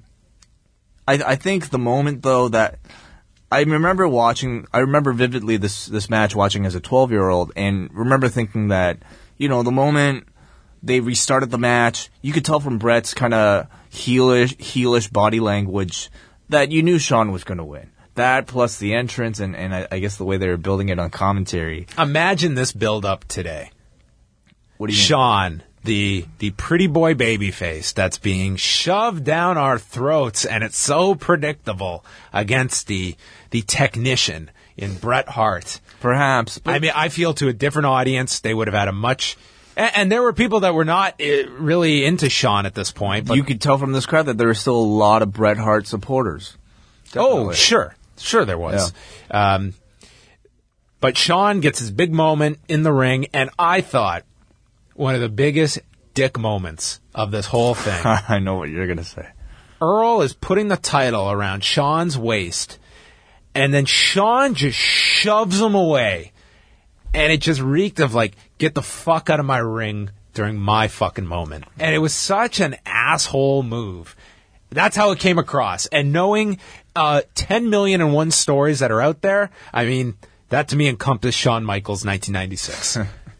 think the moment though that I remember vividly this match watching as a 12-year-old, and remember thinking that, the moment they restarted the match, you could tell from Bret's kind of heelish body language that you knew Shawn was going to win. That plus the entrance and I guess the way they were building it on commentary. Imagine this build-up today. What do you mean? Shawn, the pretty boy babyface that's being shoved down our throats, and it's so predictable against the technician in Bret Hart. Perhaps. I mean, I feel to a different audience, they would have had a much... And there were people that were not really into Shawn at this point. But you could tell from this crowd that there were still a lot of Bret Hart supporters. Definitely. Oh, sure. Sure there was. Yeah. But Shawn gets his big moment in the ring, and I thought one of the biggest dick moments of this whole thing. I know what you're going to say. Earl is putting the title around Shawn's waist, and then Shawn just shoves him away. And it just reeked of, get the fuck out of my ring during my fucking moment. And it was such an asshole move. That's how it came across. And knowing 10 million and one stories that are out there, I mean, that to me encompassed Shawn Michaels 1996.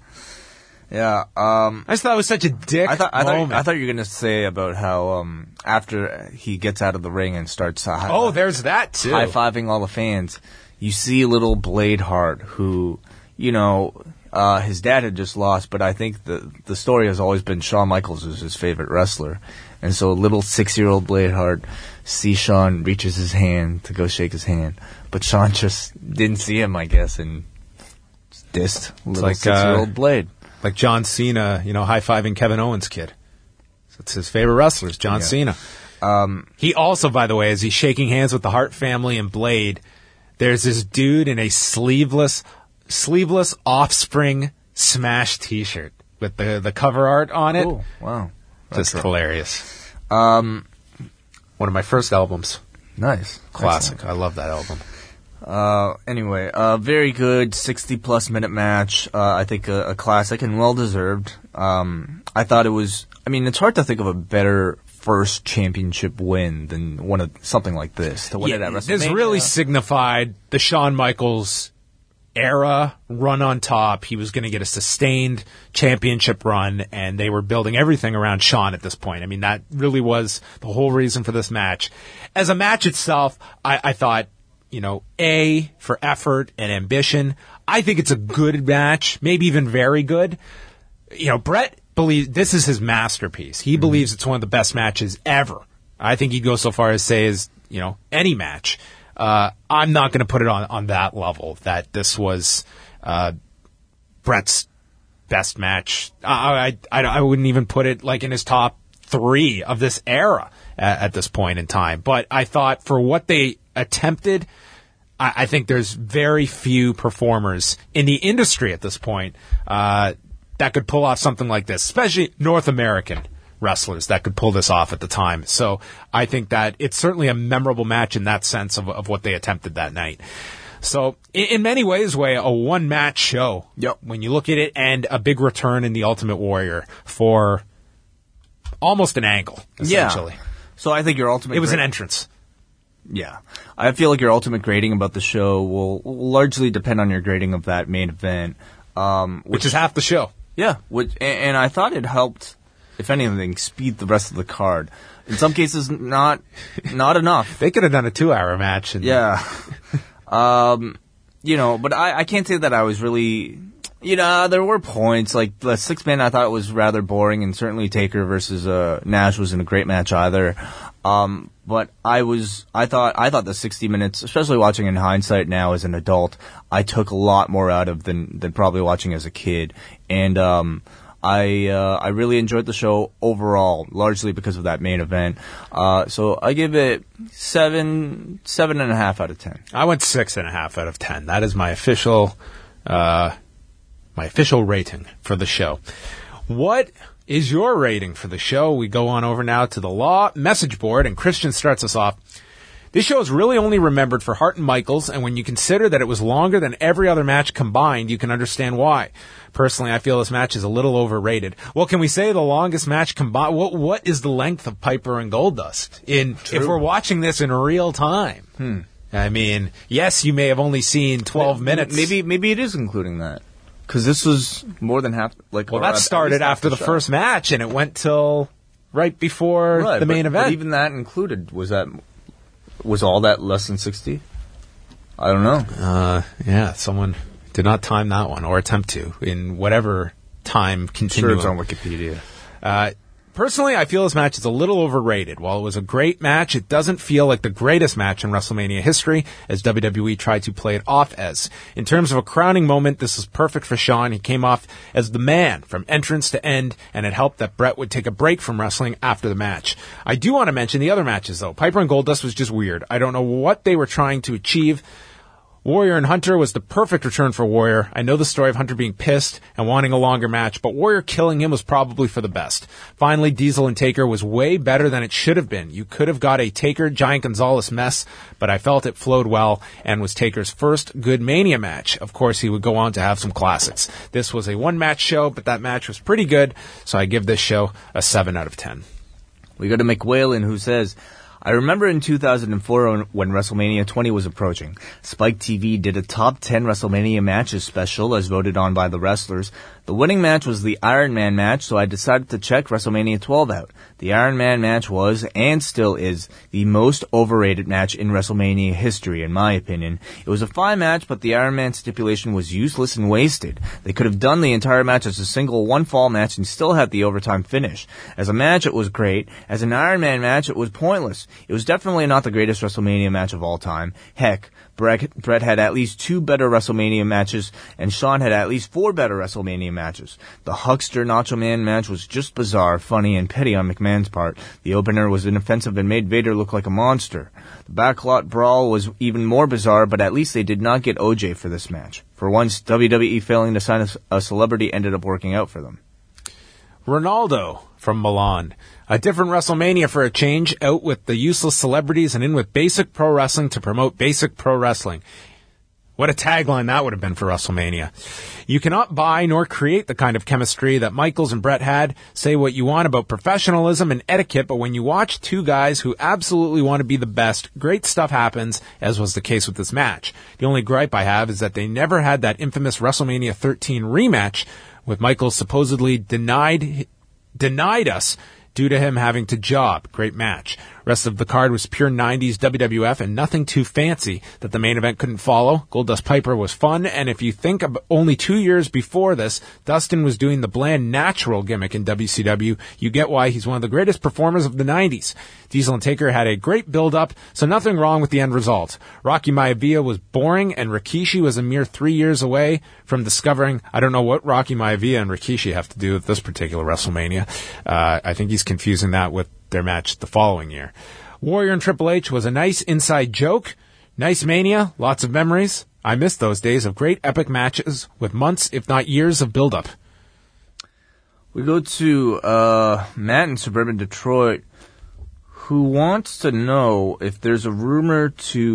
Yeah. I just thought it was such a dick moment. I thought you were going to say about how after he gets out of the ring and starts there's that too. High-fiving all the fans, you see little Blade Hart who, his dad had just lost, but I think the story has always been Shawn Michaels is his favorite wrestler. And so little 6-year-old Blade Hart sees Shawn, reaches his hand to go shake his hand. But Shawn just didn't see him, I guess, and dissed little 6-year-old Blade. Like John Cena, high-fiving Kevin Owens' kid. It's his favorite wrestlers, John Cena. He also, by the way, as he's shaking hands with the Hart family and Blade, there's this dude in a sleeveless Offspring Smash t-shirt with the cover art on it. Oh, wow. Just hilarious. One of my first albums. Nice. Classic. Excellent. I love that album. Anyway, very good 60-plus minute match. I think a classic and well-deserved. I thought it was... I mean, it's hard to think of a better first championship win than something like this. To win it at WrestleMania. This really signified the Shawn Michaels era run on top. He was going to get a sustained championship run, and they were building everything around Shawn at this point. I mean, that really was the whole reason for this match. As a match itself, I thought, A, for effort and ambition, I think it's a good match, maybe even very good. Bret believes this is his masterpiece. He believes it's one of the best matches ever. I think he'd go so far as say as, any match. I'm not going to put it on that level, that this was Bret's best match. I wouldn't even put it like in his top 3 of this era at this point in time. But I thought for what they attempted, I think there's very few performers in the industry at this point that could pull off something like this, especially North American wrestlers that could pull this off at the time. So I think that it's certainly a memorable match in that sense of what they attempted that night. So in many ways, a one-match show when you look at it, and a big return in the Ultimate Warrior for almost an angle, essentially. Yeah. So I think your ultimate... It was an entrance. Yeah. I feel like your ultimate grading about the show will largely depend on your grading of that main event. Which is half the show. Yeah. And I thought it helped, if anything, speed the rest of the card. In some cases, not enough. They could have done a 2-hour match. Yeah. But I can't say that I was really... there were points, like the 6-man I thought was rather boring, and certainly Taker versus Nash wasn't a great match either. But I thought the 60 minutes, especially watching in hindsight now as an adult, I took a lot more out of than probably watching as a kid. And I really enjoyed the show overall, largely because of that main event. So I give it 7.5 out of 10. I went 6.5 out of 10. That is my official rating for the show. What is your rating for the show? We go on over now to the Law message board, and Christian starts us off. This show is really only remembered for Hart and Michaels, and when you consider that it was longer than every other match combined, you can understand why. Personally, I feel this match is a little overrated. Well, can we say the longest match combined? What is the length of Piper and Goldust? If we're watching this in real time? I mean, yes, you may have only seen 12 minutes. Maybe it is including that. Because this was more than half... that started after the first match, and it went till right before the main event. But even that included, was all that less than 60? I don't know. Someone did not time that one, or attempt to, in whatever time continuum. Sure, it's on Wikipedia. Personally, I feel this match is a little overrated. While it was a great match, it doesn't feel like the greatest match in WrestleMania history, as WWE tried to play it off as. In terms of a crowning moment, this is perfect for Shawn. He came off as the man from entrance to end, and it helped that Brett would take a break from wrestling after the match. I do want to mention the other matches, though. Piper and Goldust was just weird. I don't know what they were trying to achieve. Warrior and Hunter was the perfect return for Warrior. I know the story of Hunter being pissed and wanting a longer match, but Warrior killing him was probably for the best. Finally, Diesel and Taker was way better than it should have been. You could have got a Taker Giant Gonzalez mess, but I felt it flowed well and was Taker's first good Mania match. Of course, he would go on to have some classics. This was a one-match show, but that match was pretty good, so I give this show a 7 out of 10. We go to McWhalen, who says... I remember in 2004 when WrestleMania 20 was approaching. Spike TV did a top 10 WrestleMania matches special as voted on by the wrestlers. The winning match was the Iron Man match, so I decided to check WrestleMania 12 out. The Iron Man match was, and still is, the most overrated match in WrestleMania history, in my opinion. It was a fine match, but the Iron Man stipulation was useless and wasted. They could have done the entire match as a single one-fall match and still had the overtime finish. As a match, it was great. As an Iron Man match, it was pointless. It was definitely not the greatest WrestleMania match of all time. Heck, Brett had at least 2 better WrestleMania matches, and Shawn had at least 4 better WrestleMania matches. The Huckster Nacho Man match was just bizarre, funny, and petty on McMahon's part. The opener was inoffensive and made Vader look like a monster. The backlot brawl was even more bizarre, but at least they did not get OJ for this match. For once, WWE failing to sign a celebrity ended up working out for them. Ronaldo from Milan. A different WrestleMania for a change, out with the useless celebrities and in with basic pro wrestling to promote basic pro wrestling. What a tagline that would have been for WrestleMania. You cannot buy nor create the kind of chemistry that Michaels and Brett had. Say what you want about professionalism and etiquette, but when you watch two guys who absolutely want to be the best, great stuff happens, as was the case with this match. The only gripe I have is that they never had that infamous WrestleMania 13 rematch, with Michaels supposedly denied us due to him having to job. Great match. Rest of the card was pure 90s WWF and nothing too fancy that the main event couldn't follow. Goldust Piper was fun, and if you think of only 2 years before this, Dustin was doing the bland natural gimmick in WCW, you get why he's one of the greatest performers of the 90s. Diesel and Taker had a great build-up, so nothing wrong with the end result. Rocky Maivia was boring, and Rikishi was a mere 3 years away from discovering, I don't know what Rocky Maivia and Rikishi have to do with this particular WrestleMania. I think he's confusing that with their match the following year. Warrior and Triple H was a nice inside joke. Nice Mania, lots of memories. I miss those days of great epic matches with months, if not years, of build-up. We go to Matt in suburban Detroit, who wants to know if there's a rumor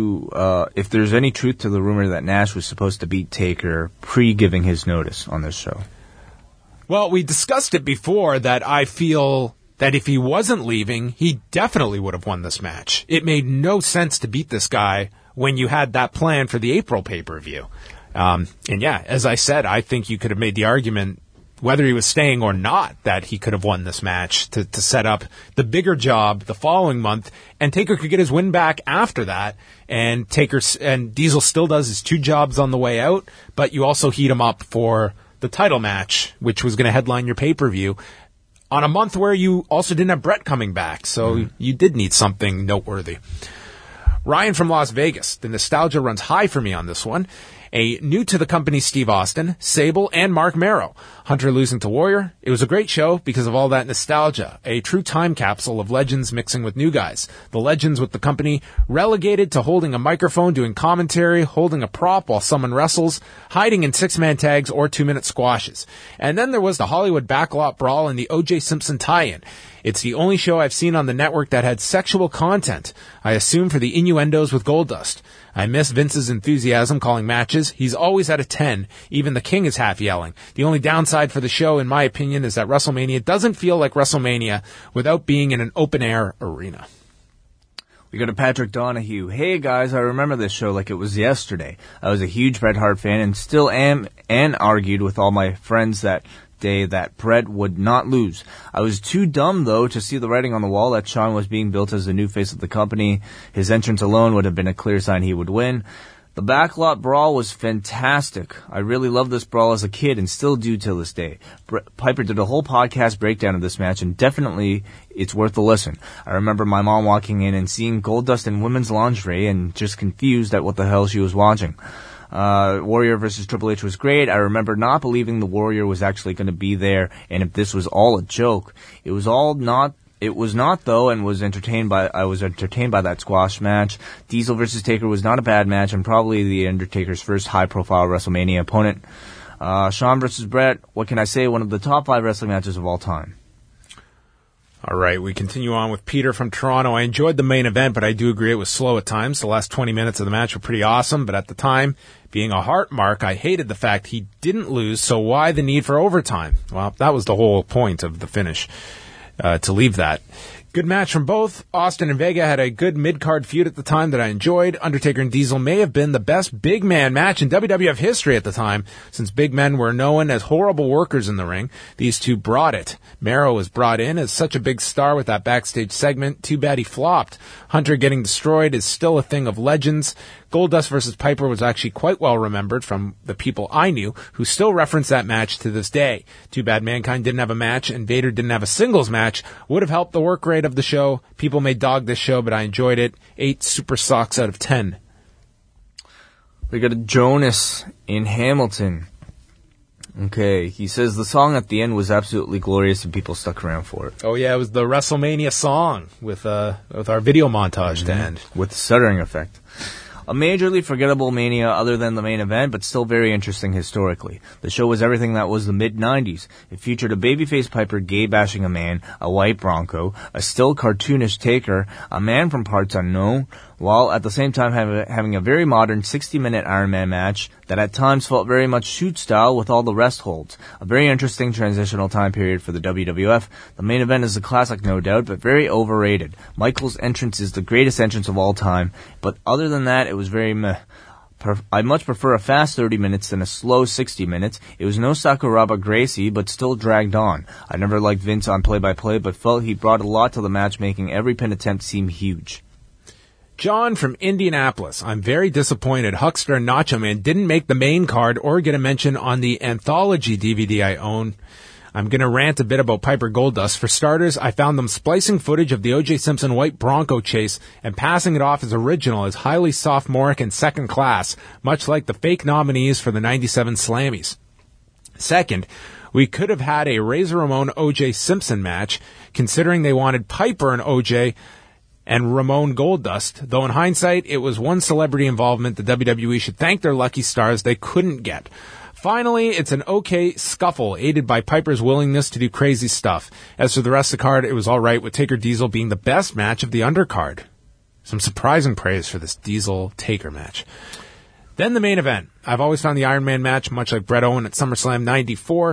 if there's any truth to the rumor that Nash was supposed to beat Taker pre-giving his notice on this show. Well, we discussed it before that I feel that if he wasn't leaving, he definitely would have won this match. It made no sense to beat this guy when you had that plan for the April pay-per-view. And yeah, as I said, I think you could have made the argument, whether he was staying or not, that he could have won this match to set up the bigger job the following month, and Taker could get his win back after that, and Diesel still does his 2 jobs on the way out, but you also heat him up for the title match, which was going to headline your pay-per-view, on a month where you also didn't have Brett coming back, so you did need something noteworthy. Ryan from Las Vegas. The nostalgia runs high for me on this one. A new to the company Steve Austin, Sable, and Mark Merrow. Hunter losing to Warrior. It was a great show because of all that nostalgia. A true time capsule of legends mixing with new guys. The legends with the company relegated to holding a microphone, doing commentary, holding a prop while someone wrestles, hiding in 6-man tags or 2-minute squashes. And then there was the Hollywood Backlot Brawl and the O.J. Simpson tie-in. It's the only show I've seen on the network that had sexual content, I assume for the innuendos with Goldust. I miss Vince's enthusiasm calling matches. He's always at a 10. Even the King is half yelling. The only downside for the show, in my opinion, is that WrestleMania doesn't feel like WrestleMania without being in an open-air arena. We go to Patrick Donahue. Hey guys, I remember this show like it was yesterday. I was a huge Bret Hart fan and still am, and argued with all my friends that day that Bret would not lose. I was too dumb, though, to see the writing on the wall that Shawn was being built as the new face of the company. His entrance alone would have been a clear sign he would win. The Backlot Brawl was fantastic. I really loved this brawl as a kid and still do till this day. Piper did a whole podcast breakdown of this match, and definitely it's worth a listen. I remember my mom walking in and seeing Goldust in women's lingerie and just confused at what the hell she was watching. Warrior versus Triple H was great. I remember not believing the Warrior was actually going to be there, and if this was all a joke. It was not though, and I was entertained by that squash match. Diesel versus Taker was not a bad match, and probably the Undertaker's first high-profile WrestleMania opponent. Shawn versus Bret, what can I say? One of the top 5 wrestling matches of all time. All right, we continue on with Peter from Toronto. I enjoyed the main event, but I do agree it was slow at times. The last 20 minutes of the match were pretty awesome, but at the time, being a heart mark, I hated the fact he didn't lose, so why the need for overtime? Well, that was the whole point of the finish, to leave that. Good match from both. Austin and Vega had a good mid-card feud at the time that I enjoyed. Undertaker and Diesel may have been the best big man match in WWF history at the time, since big men were known as horrible workers in the ring. These two brought it. Merrow was brought in as such a big star with that backstage segment. Too bad he flopped. Hunter getting destroyed is still a thing of legends. Goldust versus Piper was actually quite well remembered from the people I knew who still reference that match to this day. Too bad Mankind didn't have a match and Vader didn't have a singles match. Would have helped the work rate of the show. People may dog this show, but I enjoyed it. 8 super socks out of 10. We got a Jonas in Hamilton. Okay, he says the song at the end was absolutely glorious and people stuck around for it. Oh yeah, it was the WrestleMania song with our video montage to end. With the stuttering effect. A majorly forgettable Mania other than the main event, but still very interesting historically. The show was everything that was the mid-90s. It featured a babyface Piper gay-bashing a man, a white Bronco, a still cartoonish Taker, a man from parts unknown, while at the same time having a very modern 60-minute Iron Man match that at times felt very much shoot style with all the rest holds. A very interesting transitional time period for the WWF. The main event is a classic, no doubt, but very overrated. Michael's entrance is the greatest entrance of all time, but other than that, it was very meh. I much prefer a fast 30 minutes than a slow 60 minutes. It was no Sakuraba Gracie, but still dragged on. I never liked Vince on play-by-play, but felt he brought a lot to the match, making every pin attempt seem huge. John from Indianapolis. I'm very disappointed Huckster and Nacho Man didn't make the main card or get a mention on the anthology DVD I own. I'm going to rant a bit about Piper Goldust. For starters, I found them splicing footage of the O.J. Simpson white Bronco chase and passing it off as original as highly sophomoric and second class, much like the fake nominees for the 97 Slammies. Second, we could have had a Razor Ramon O.J. Simpson match, considering they wanted Piper and O.J., and Ramon Goldust, though in hindsight, it was one celebrity involvement the WWE should thank their lucky stars they couldn't get. Finally, it's an okay scuffle, aided by Piper's willingness to do crazy stuff. As for the rest of the card, it was alright, with Taker Diesel being the best match of the undercard. Some surprising praise for this Diesel-Taker match. Then the main event. I've always found the Iron Man match, much like Bret Owen at SummerSlam 94,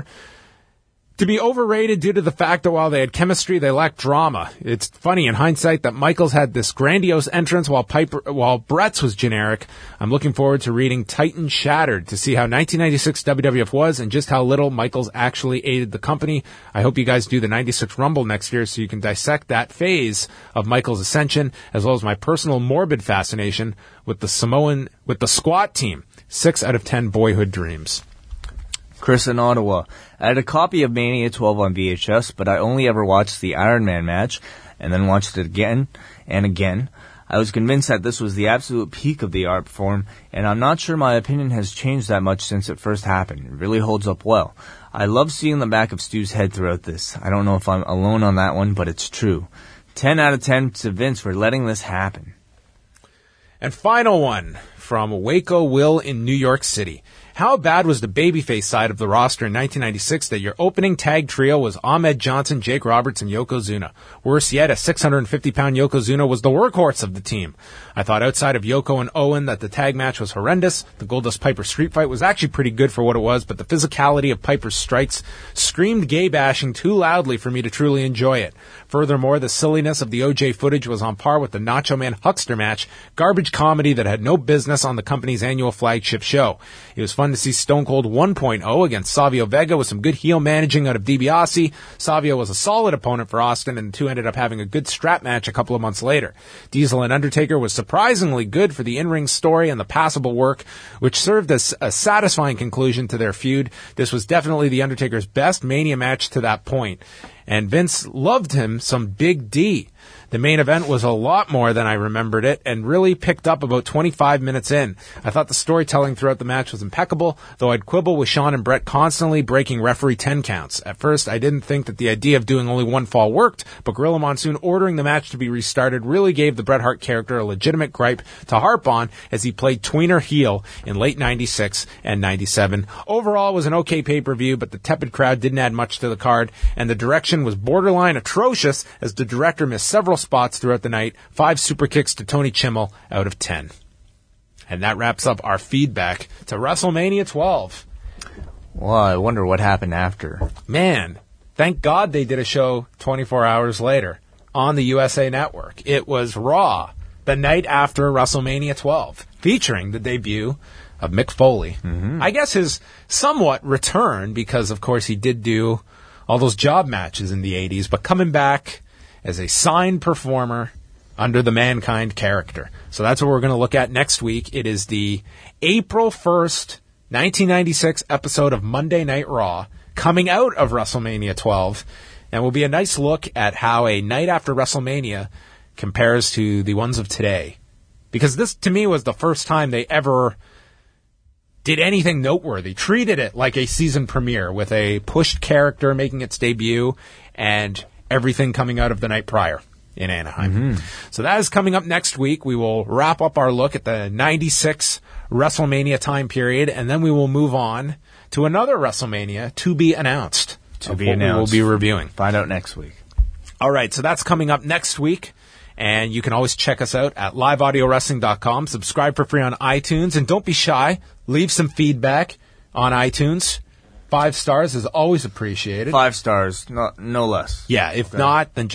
to be overrated due to the fact that while they had chemistry, they lacked drama. It's funny in hindsight that Michaels had this grandiose entrance while Bret's was generic. I'm looking forward to reading Titan Shattered to see how 1996 WWF was and just how little Michaels actually aided the company. I hope you guys do the 96 Rumble next year so you can dissect that phase of Michaels' ascension, as well as my personal morbid fascination with the squat team. 6 out of 10 boyhood dreams. Chris in Ottawa. I had a copy of Mania 12 on VHS, but I only ever watched the Iron Man match, and then watched it again and again. I was convinced that this was the absolute peak of the art form, and I'm not sure my opinion has changed that much since it first happened. It really holds up well. I love seeing the back of Stu's head throughout this. I don't know if I'm alone on that one, but it's true. 10 out of 10 to Vince for letting this happen. And final one from Waco Will in New York City. How bad was the babyface side of the roster in 1996 that your opening tag trio was Ahmed Johnson, Jake Roberts, and Yokozuna? Worse yet, a 650-pound Yokozuna was the workhorse of the team. I thought outside of Yoko and Owen that the tag match was horrendous. The Goldust Piper street fight was actually pretty good for what it was, but the physicality of Piper's strikes screamed gay bashing too loudly for me to truly enjoy it. Furthermore, the silliness of the OJ footage was on par with the Nacho Man Huckster match, garbage comedy that had no business on the company's annual flagship show. It was fun to see Stone Cold 1.0 against Savio Vega with some good heel managing out of DiBiase. Savio was a solid opponent for Austin, and the two ended up having a good strap match a couple of months later. Diesel and Undertaker was surprisingly good for the in-ring story and the passable work, which served as a satisfying conclusion to their feud. This was definitely the Undertaker's best Mania match to that point. And Vince loved him some Big D. The main event was a lot more than I remembered it and really picked up about 25 minutes in. I thought the storytelling throughout the match was impeccable, though I'd quibble with Shawn and Bret constantly breaking referee 10 counts. At first, I didn't think that the idea of doing only one fall worked, but Gorilla Monsoon ordering the match to be restarted really gave the Bret Hart character a legitimate gripe to harp on as he played tweener heel in late 96 and 97. Overall, it was an okay pay-per-view, but the tepid crowd didn't add much to the card, and the direction was borderline atrocious as the director missed several spots throughout the night. 5 super kicks to Tony Chimmel out of 10. And that wraps up our feedback to WrestleMania 12. Well, I wonder what happened after. Man, thank God they did a show 24 hours later on the USA Network. It was Raw, the night after WrestleMania 12, featuring the debut of Mick Foley. Mm-hmm. I guess his somewhat return, because of course he did do all those job matches in the 80s, but coming back as a signed performer under the Mankind character. So that's what we're going to look at next week. It is the April 1st, 1996 episode of Monday Night Raw, coming out of WrestleMania 12, and will be a nice look at how a night after WrestleMania compares to the ones of today. Because this, to me, was the first time they ever did anything noteworthy, treated it like a season premiere with a pushed character making its debut and everything coming out of the night prior in Anaheim. Mm-hmm. So that is coming up next week. We will wrap up our look at the 96 WrestleMania time period, and then we will move on to another WrestleMania to be announced. We will be reviewing. Find out next week. All right, so that's coming up next week. And you can always check us out at liveaudiowrestling.com. Subscribe for free on iTunes. And don't be shy. Leave some feedback on iTunes. 5 stars is always appreciated. 5 stars, no less. Yeah, if not, then just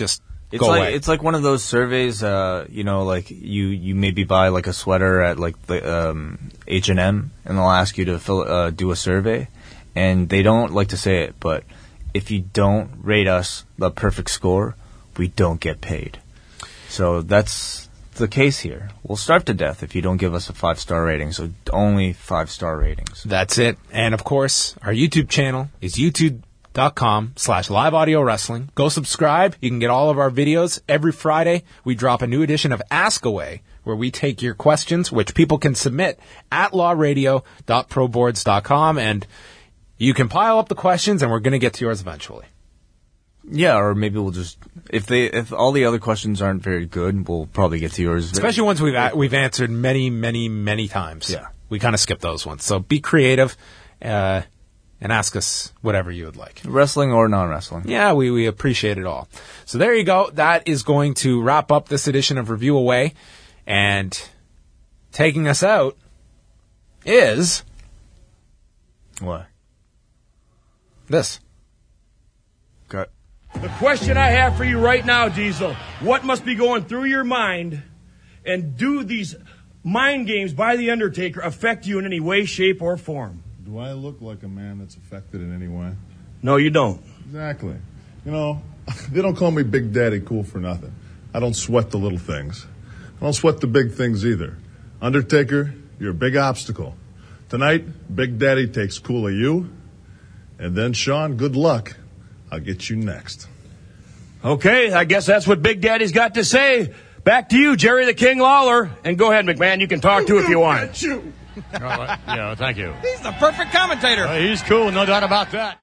It's it's like one of those surveys, like you maybe buy like a sweater at like the H&M, and they'll ask you to do a survey, and they don't like to say it, but if you don't rate us the perfect score, we don't get paid. So that's the case here. We'll starve to death if you don't give us a 5-star rating, so only 5-star ratings. That's it. And of course, our YouTube channel is youtube.com/live audio wrestling. Go subscribe. You can get all of our videos. Every Friday, we drop a new edition of Ask Away, where we take your questions, which people can submit at lawradio.proboards.com, and you can pile up the questions, and we're going to get to yours eventually. Yeah, or maybe we'll just if all the other questions aren't very good, we'll probably get to yours. Especially ones we've answered many times. Yeah, we kind of skip those ones. So be creative, and ask us whatever you would like, wrestling or non-wrestling. Yeah, we appreciate it all. So there you go. That is going to wrap up this edition of Review Away, and taking us out is what? This. Okay. The question I have for you right now, Diesel, what must be going through your mind, and do these mind games by The Undertaker affect you in any way, shape, or form? Do I look like a man that's affected in any way? No, you don't. Exactly. You know, they don't call me Big Daddy Cool for nothing. I don't sweat the little things. I don't sweat the big things either. Undertaker, you're a big obstacle. Tonight, Big Daddy takes cool of you, and then, Sean, good luck. I'll get you next. Okay, I guess that's what Big Daddy's got to say. Back to you, Jerry the King Lawler. And go ahead, McMahon. You can talk too if you want. Yeah, thank you. He's the perfect commentator. He's cool, no doubt about that.